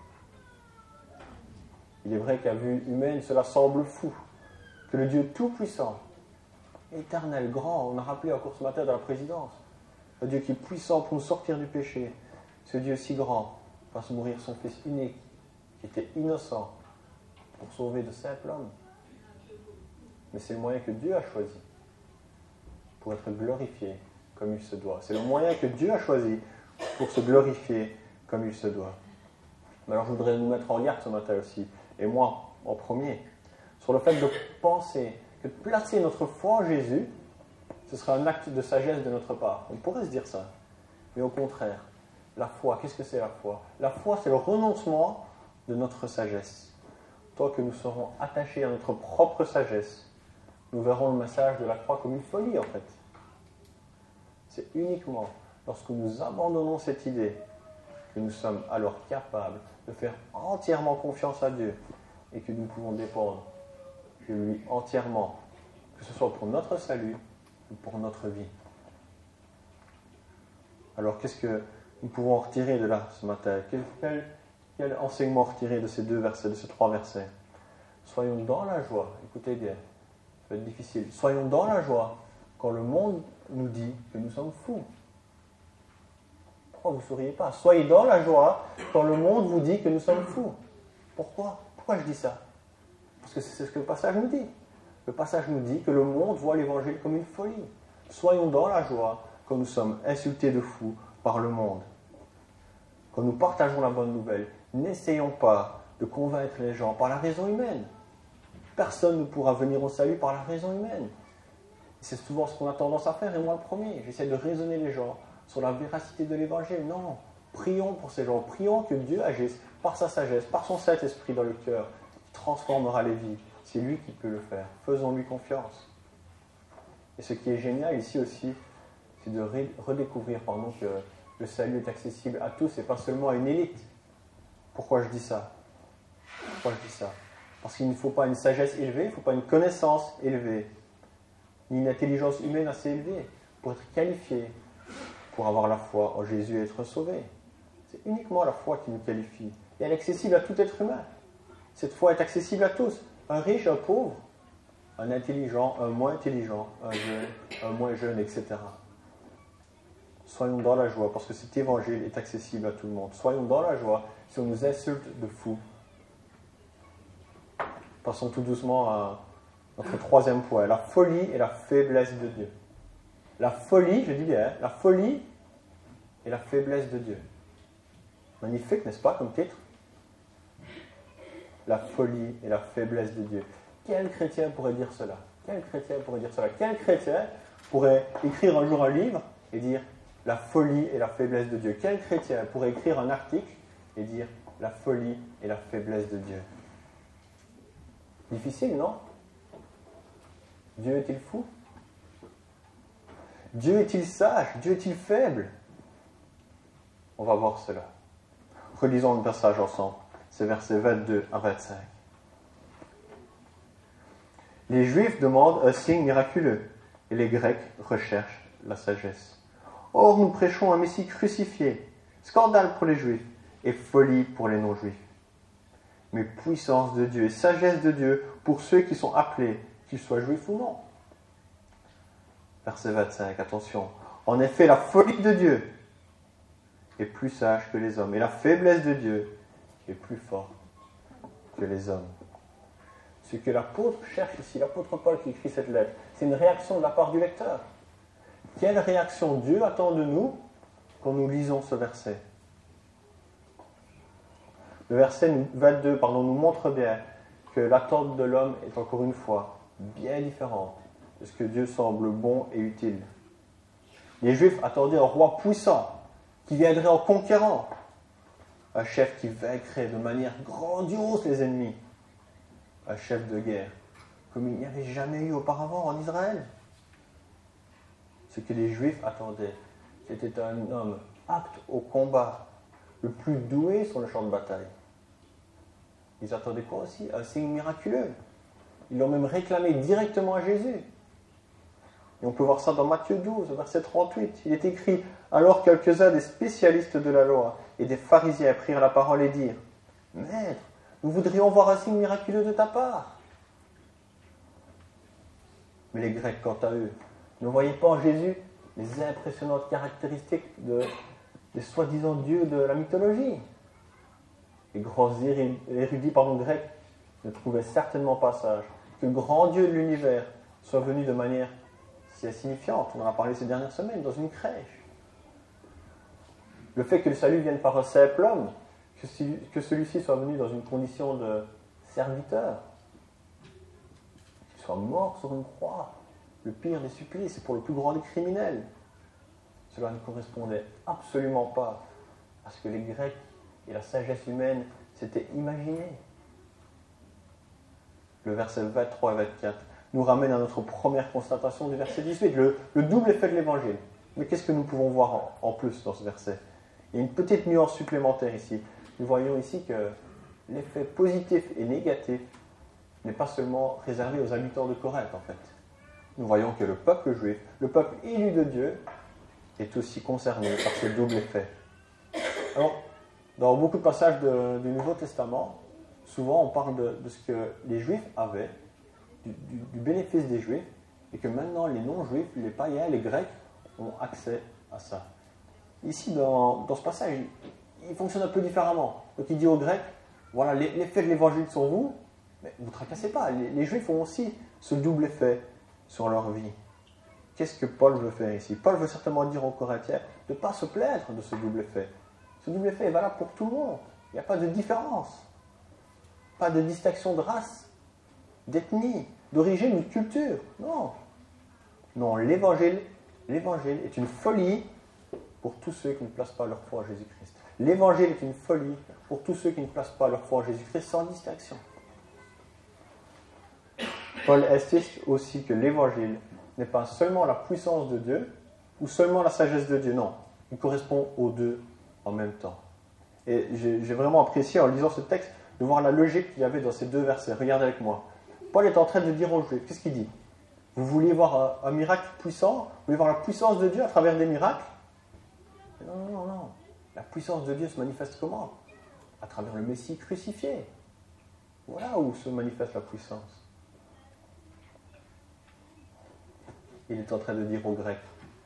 Il est vrai qu'à vue humaine, cela semble fou, que le Dieu tout-puissant, éternel, grand, on a rappelé encore ce matin dans la présidence, le Dieu qui est puissant pour nous sortir du péché, ce Dieu si grand, fasse mourir son Fils unique, qui était innocent, pour sauver de simples hommes. mais c'est le moyen que Dieu a choisi pour être glorifié comme il se doit. C'est le moyen que Dieu a choisi pour se glorifier comme il se doit. Mais alors je voudrais nous mettre en garde ce matin aussi, et moi en premier, sur le fait de penser que de placer notre foi en Jésus, ce sera un acte de sagesse de notre part. On pourrait se dire ça, mais au contraire, la foi, qu'est-ce que c'est la foi? La foi, c'est le renoncement de notre sagesse. Tant que nous serons attachés à notre propre sagesse, nous verrons le message de la croix comme une folie en fait. C'est uniquement lorsque nous abandonnons cette idée que nous sommes alors capables de faire entièrement confiance à Dieu et que nous pouvons dépendre de lui entièrement, que ce soit pour notre salut ou pour notre vie. Alors qu'est-ce que nous pouvons retirer de là ce matin? Quel, quel, quel enseignement retirer de ces deux versets, de ces trois versets? Soyons dans la joie, écoutez bien, ça va être difficile. Soyons dans la joie quand le monde nous dit que nous sommes fous. Pourquoi vous ne souriez pas? Soyez dans la joie quand le monde vous dit que nous sommes fous. Pourquoi? Pourquoi je dis ça? Parce que c'est ce que le passage nous dit. Le passage nous dit que le monde voit l'évangile comme une folie. Soyons dans la joie quand nous sommes insultés de fous par le monde. Quand nous partageons la bonne nouvelle, n'essayons pas de convaincre les gens par la raison humaine. Personne ne pourra venir au salut par la raison humaine. C'est souvent ce qu'on a tendance à faire, et moi le premier. J'essaie de raisonner les gens sur la véracité de l'évangile. Non, prions pour ces gens. Prions que Dieu agisse par sa sagesse, par son Saint-Esprit dans le cœur, qui transformera les vies. C'est lui qui peut le faire. Faisons-lui confiance. Et ce qui est génial ici aussi, c'est de redécouvrir pardon, que le salut est accessible à tous et pas seulement à une élite. Pourquoi je dis ça? Pourquoi je dis ça? Parce qu'il ne faut pas une sagesse élevée, il ne faut pas une connaissance élevée, ni une intelligence humaine assez élevée pour être qualifié, pour avoir la foi en Jésus et être sauvé. C'est uniquement la foi qui nous qualifie. Et elle est accessible à tout être humain. Cette foi est accessible à tous. Un riche, un pauvre, un intelligent, un moins intelligent, un jeune, un moins jeune, et cetera. Soyons dans la joie, parce que cet évangile est accessible à tout le monde. Soyons dans la joie si on nous insulte de fous. Passons tout doucement à notre troisième point, la folie et la faiblesse de Dieu. La folie, je dis bien, la folie et la faiblesse de Dieu. Magnifique, n'est-ce pas, comme titre? La folie et la faiblesse de Dieu. Quel chrétien pourrait dire cela? Quel chrétien pourrait dire cela? Quel chrétien pourrait écrire un jour un livre et dire la folie et la faiblesse de Dieu? Quel chrétien pourrait écrire un article et dire la folie et la faiblesse de Dieu? Difficile, non? Dieu est-il fou? Dieu est-il sage? Dieu est-il faible? On va voir cela. Relisons le passage ensemble. C'est versets vingt-deux à vingt-cinq. Les Juifs demandent un signe miraculeux et les Grecs recherchent la sagesse. Or, nous prêchons un Messie crucifié, scandale pour les Juifs et folie pour les non-Juifs. Mais puissance de Dieu et sagesse de Dieu pour ceux qui sont appelés, qu'ils soient juifs ou non. Verset vingt-cinq, attention. En effet, la folie de Dieu est plus sage que les hommes, et la faiblesse de Dieu est plus forte que les hommes. Ce que l'apôtre cherche ici, l'apôtre Paul qui écrit cette lettre, c'est une réaction de la part du lecteur. Quelle réaction Dieu attend de nous quand nous lisons ce verset? Le verset vingt-deux pardon, nous montre bien que l'attente de l'homme est encore une fois bien différente de ce que Dieu semble bon et utile. Les Juifs attendaient un roi puissant qui viendrait en conquérant, un chef qui vaincrait de manière grandiose les ennemis, un chef de guerre comme il n'y avait jamais eu auparavant en Israël. Ce que les Juifs attendaient, c'était un homme apte au combat, le plus doué sur le champ de bataille. Ils attendaient quoi aussi? Un signe miraculeux. Ils l'ont même réclamé directement à Jésus. Et on peut voir ça dans Matthieu douze, verset trente-huit. Il est écrit « Alors quelques-uns des spécialistes de la loi et des pharisiens prirent la parole et dirent « Maître, nous voudrions voir un signe miraculeux de ta part. » Mais les Grecs, quant à eux, ne voyaient pas en Jésus les impressionnantes caractéristiques de, des soi-disant dieux de la mythologie. Les grands érudits pardon, grecs ne trouvaient certainement pas sage que le grand Dieu de l'univers soit venu de manière si insignifiante, on en a parlé ces dernières semaines, dans une crèche. Le fait que le salut vienne par un simple homme, que, si, que celui-ci soit venu dans une condition de serviteur, qu'il soit mort sur une croix, le pire des supplices, pour le plus grand des criminels. Cela ne correspondait absolument pas à ce que les Grecs et la sagesse humaine s'étaient imaginés. Le verset vingt-trois et vingt-quatre nous ramène à notre première constatation du verset dix-huit, le, le double effet de l'évangile. Mais qu'est-ce que nous pouvons voir en, en plus dans ce verset? Il y a une petite nuance supplémentaire ici. Nous voyons ici que l'effet positif et négatif n'est pas seulement réservé aux habitants de Corinthe, en fait. Nous voyons que le peuple juif, le peuple élu de Dieu, est aussi concerné par ce double effet. Alors, dans beaucoup de passages de, du Nouveau Testament, souvent on parle de, de ce que les Juifs avaient, du, du, du bénéfice des Juifs, et que maintenant les non-Juifs, les païens, les Grecs, ont accès à ça. Ici, dans, dans ce passage, il, il fonctionne un peu différemment. Donc il dit aux Grecs, voilà, les, les faits de l'évangile sont vous, mais vous ne tracassez pas. Les, les Juifs ont aussi ce double effet sur leur vie. Qu'est-ce que Paul veut faire ici? Paul veut certainement dire aux Corinthiens de ne pas se plaindre de ce double effet. Ce double effet est valable pour tout le monde. Il n'y a pas de différence. Pas de distinction de race, d'ethnie, d'origine ou de culture. Non. Non, l'évangile, l'évangile est une folie pour tous ceux qui ne placent pas leur foi en Jésus-Christ. L'évangile est une folie pour tous ceux qui ne placent pas leur foi en Jésus-Christ sans distinction. Paul insiste aussi que l'évangile n'est pas seulement la puissance de Dieu ou seulement la sagesse de Dieu. Non, il correspond aux deux en même temps. Et j'ai, j'ai vraiment apprécié en lisant ce texte de voir la logique qu'il y avait dans ces deux versets. Regardez avec moi. Paul est en train de dire aux Juifs, qu'est-ce qu'il dit? Vous vouliez voir un, un miracle puissant? Vous voulez voir la puissance de Dieu à travers des miracles? Non, non, non, non. La puissance de Dieu se manifeste comment? À travers le Messie crucifié. Voilà où se manifeste la puissance. Il est en train de dire aux Grecs,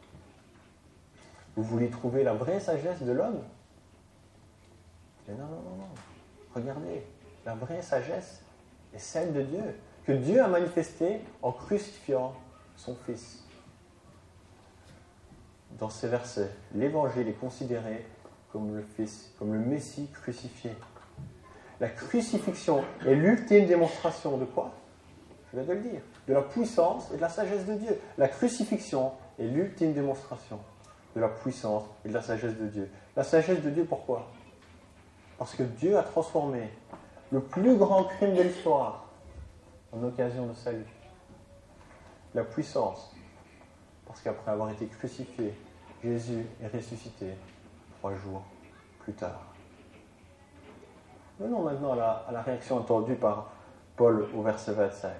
vous voulez trouver la vraie sagesse de l'homme? Mais non, non, non, non. Regardez, la vraie sagesse est celle de Dieu, que Dieu a manifestée en crucifiant son Fils. Dans ces versets, l'Évangile est considéré comme le Fils, comme le Messie crucifié. La crucifixion est l'ultime démonstration de quoi? Je viens de le dire, de la puissance et de la sagesse de Dieu. La crucifixion est l'ultime démonstration de la puissance et de la sagesse de Dieu. La sagesse de Dieu, pourquoi? Parce que Dieu a transformé le plus grand crime de l'histoire en occasion de salut. La puissance, parce qu'après avoir été crucifié, Jésus est ressuscité trois jours plus tard. Venons maintenant à la, à la réaction entendue par Paul au verset vingt-cinq.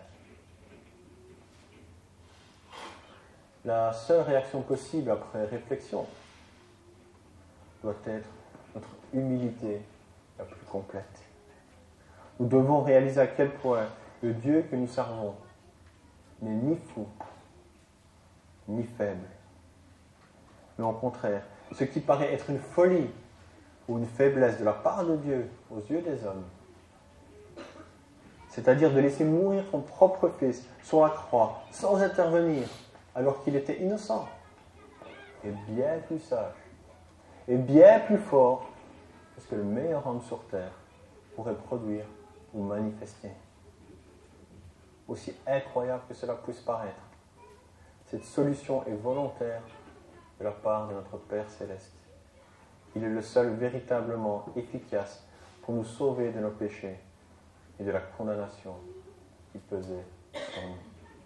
La seule réaction possible après réflexion doit être notre humilité la plus complète. Nous devons réaliser à quel point le Dieu que nous servons n'est ni fou, ni faible. Mais au contraire, ce qui paraît être une folie ou une faiblesse de la part de Dieu aux yeux des hommes, c'est-à-dire de laisser mourir son propre Fils sur la croix sans intervenir alors qu'il était innocent, est bien plus sage et bien plus fort que ce que le meilleur homme sur terre pourrait produire ou manifester. Aussi incroyable que cela puisse paraître, cette solution est volontaire de la part de notre Père Céleste. Il est le seul véritablement efficace pour nous sauver de nos péchés et de la condamnation qui pesait sur nous.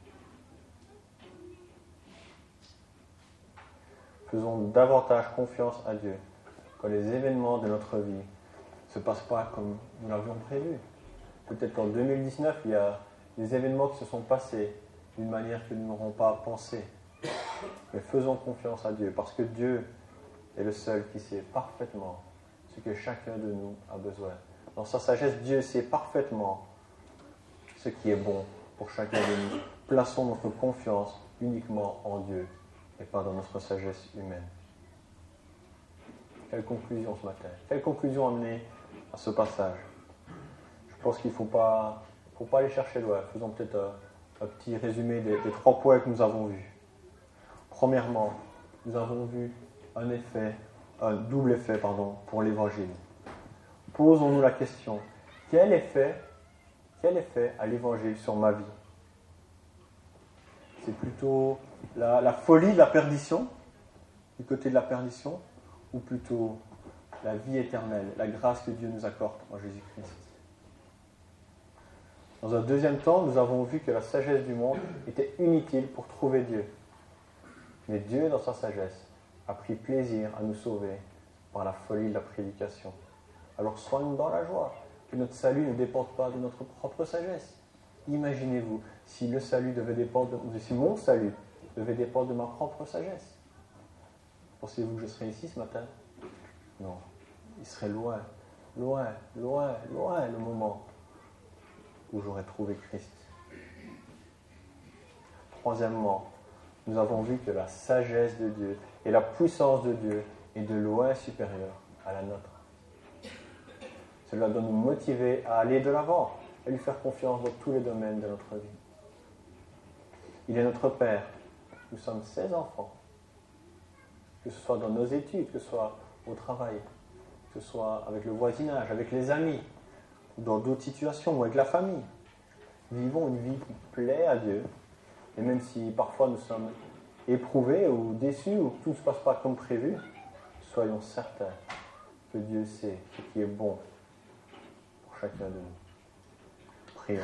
Faisons davantage confiance à Dieu quand les événements de notre vie ne se passent pas comme nous l'avions prévu. Peut-être qu'en deux mille dix-neuf, il y a des événements qui se sont passés d'une manière que nous n'aurons pas pensé. Mais faisons confiance à Dieu, parce que Dieu est le seul qui sait parfaitement ce que chacun de nous a besoin. Dans sa sagesse, Dieu sait parfaitement ce qui est bon pour chacun de nous. Plaçons notre confiance uniquement en Dieu et pas dans notre sagesse humaine. Quelle conclusion ce matin? Quelle conclusion amener à ce passage? Je pense qu'il ne faut pas Pour ne pas aller chercher loin, faisons peut-être un, un petit résumé des, des trois points que nous avons vus. Premièrement, nous avons vu un effet, un double effet pardon, pour l'évangile. Posons-nous la question, quel effet, quel effet a l'évangile sur ma vie? C'est plutôt la, la folie de la perdition, du côté de la perdition, ou plutôt la vie éternelle, la grâce que Dieu nous accorde en Jésus-Christ. Dans un deuxième temps, nous avons vu que la sagesse du monde était inutile pour trouver Dieu. Mais Dieu, dans sa sagesse, a pris plaisir à nous sauver par la folie de la prédication. Alors soyons dans la joie, que notre salut ne dépende pas de notre propre sagesse. Imaginez-vous, si le salut devait dépendre, de, si mon salut devait dépendre de ma propre sagesse. Pensez-vous que je serais ici ce matin? Non. Il serait loin, loin, loin, loin le moment où j'aurais trouvé Christ. Troisièmement, nous avons vu que la sagesse de Dieu et la puissance de Dieu est de loin supérieure à la nôtre. Cela doit nous motiver à aller de l'avant, à lui faire confiance dans tous les domaines de notre vie. Il est notre Père. Nous sommes ses enfants. Que ce soit dans nos études, que ce soit au travail, que ce soit avec le voisinage, avec les amis, ou dans d'autres situations, ou avec la famille. Vivons une vie qui plaît à Dieu. Et même si parfois nous sommes éprouvés ou déçus, ou que tout ne se passe pas comme prévu, soyons certains que Dieu sait ce qui est bon pour chacun de nous. Prions.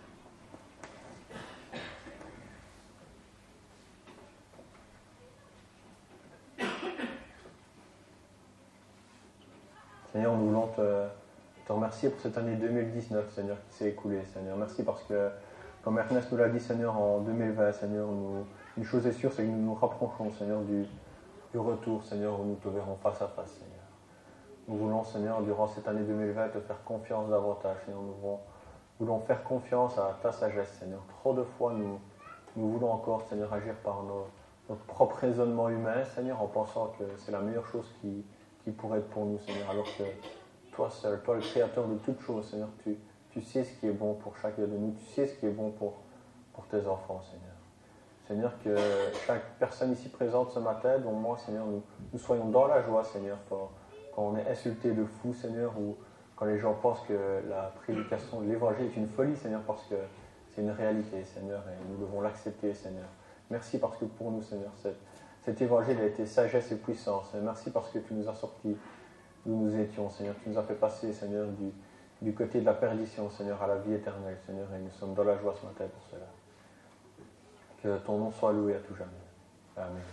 Seigneur, nous voulons te, te remercier pour cette année deux mille dix-neuf, Seigneur, qui s'est écoulée, Seigneur. Merci parce que, comme Ernest nous l'a dit, Seigneur, en deux mille vingt, Seigneur, nous, une chose est sûre, c'est que nous nous rapprochons, Seigneur, du, du retour, Seigneur, où nous te verrons face à face, Seigneur. Nous voulons, Seigneur, durant cette année deux mille vingt, te faire confiance davantage, Seigneur. Nous voulons, voulons faire confiance à ta sagesse, Seigneur. Trop de fois, nous, nous voulons encore, Seigneur, agir par nos, notre propre raisonnement humain, Seigneur, en pensant que c'est la meilleure chose qui... qui pourrait être pour nous, Seigneur, alors que toi seul, toi le créateur de toutes choses, Seigneur, tu, tu sais ce qui est bon pour chacun de nous, tu sais ce qui est bon pour, pour tes enfants, Seigneur. Seigneur, que chaque personne ici présente ce matin, dont moi, Seigneur, nous, nous soyons dans la joie, Seigneur, quand, quand on est insulté de fou, Seigneur, ou quand les gens pensent que la prédication de l'Évangile est une folie, Seigneur, parce que c'est une réalité, Seigneur, et nous devons l'accepter, Seigneur. Merci parce que pour nous, Seigneur, cette Cet évangile a été sagesse et puissance. Et merci parce que tu nous as sortis d'où nous étions, Seigneur. Tu nous as fait passer, Seigneur, du, du côté de la perdition, Seigneur, à la vie éternelle, Seigneur. Et nous sommes dans la joie ce matin pour cela. Que ton nom soit loué à tout jamais. Amen.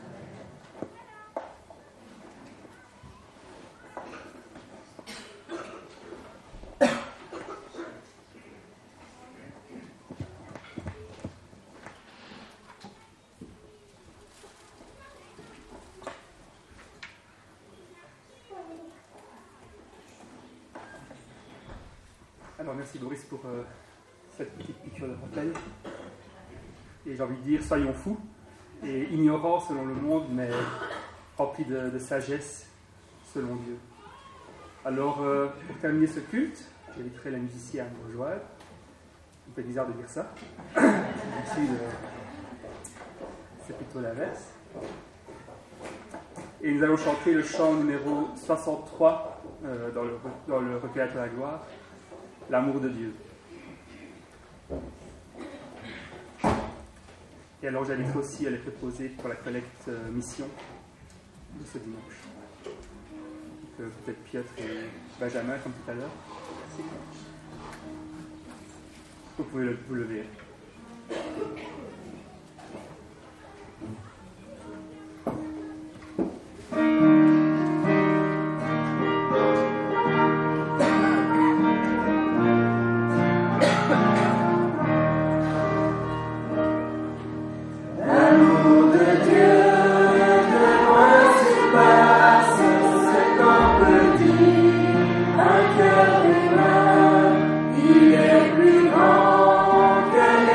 Alors merci Boris pour euh, cette petite piqûre de rappel. Et j'ai envie de dire, soyons fous et ignorants selon le monde, mais remplis de, de sagesse selon Dieu. Alors euh, pour terminer ce culte, j'inviterai la musicienne à me rejoindre. Ça me fait bizarre de dire ça. D'habitude, euh, c'est plutôt l'inverse. Et nous allons chanter le chant numéro soixante-trois euh, dans, le, dans le recueil de la gloire. L'amour de Dieu. Et alors j'invite aussi à les proposer pour la collecte euh, mission de ce dimanche. Donc, euh, peut-être Piotr et Benjamin comme tout à l'heure. Vous pouvez le, vous lever. Un cœur humain, il est plus grand que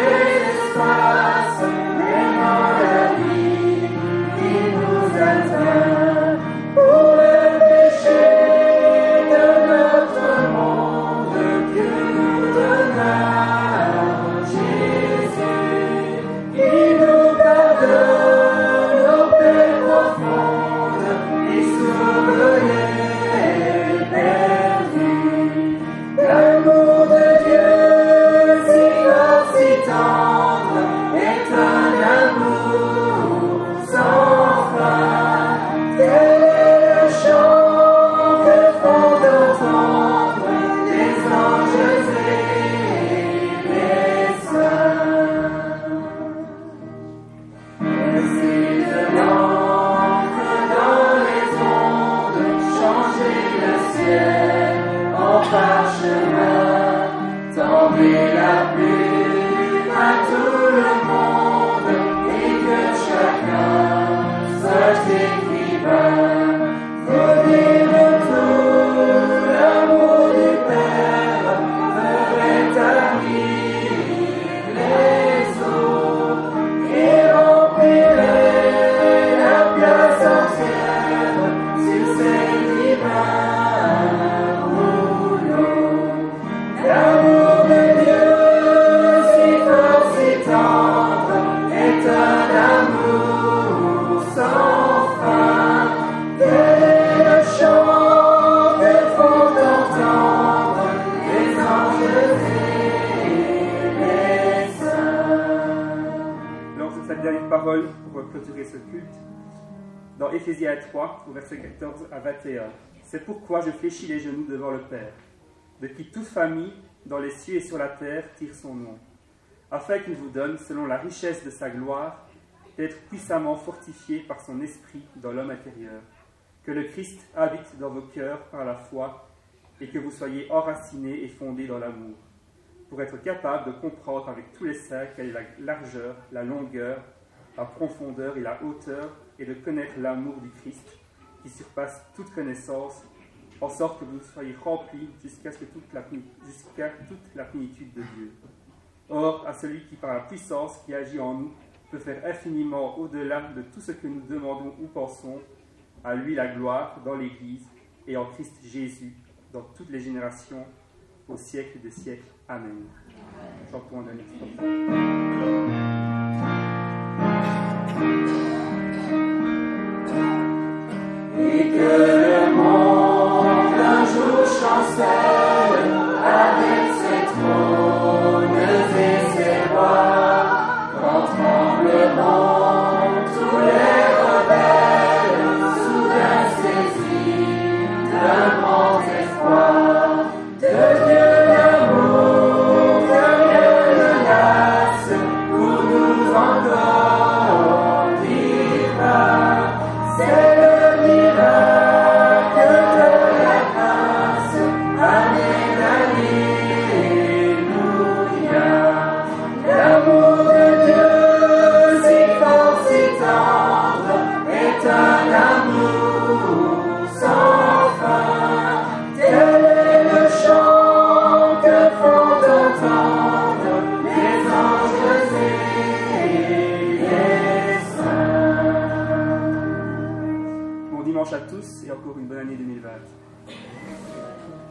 cette dernière parole pour clôturer ce culte. Dans Éphésiens trois, au verset quatorze à vingt et un. C'est pourquoi je fléchis les genoux devant le Père, de qui toute famille, dans les cieux et sur la terre, tire son nom, afin qu'il vous donne, selon la richesse de sa gloire, d'être puissamment fortifié par son esprit dans l'homme intérieur, que le Christ habite dans vos cœurs par la foi, et que vous soyez enracinés et fondés dans l'amour, pour être capable de comprendre avec tous les saints quelle est la largeur, la longueur, la profondeur et la hauteur, et de connaître l'amour du Christ, qui surpasse toute connaissance, en sorte que vous soyez remplis jusqu'à ce que toute la, jusqu'à toute la plénitude de Dieu. Or, à celui qui, par la puissance qui agit en nous, peut faire infiniment au-delà de tout ce que nous demandons ou pensons, à lui la gloire dans l'Église et en Christ Jésus, dans toutes les générations, au siècle des siècles. Amen. Chantons un dernier instant. Et que le monde un jour chancelle avec ses trônes et ses rois, quand trembleront tous les rebelles, soudain saisis d'un grand espoir, de Dieu l'amour, de Dieu le lasse, pour nous encore vivra. C'est le miracle de la grâce. Amen, alléluia. L'amour de Dieu, si fort, si tendre, est un amour sans fin. Tel est le chant que font entendre les anges et les saints. Bon dimanche à tous et encore une bonne année deux mille vingt.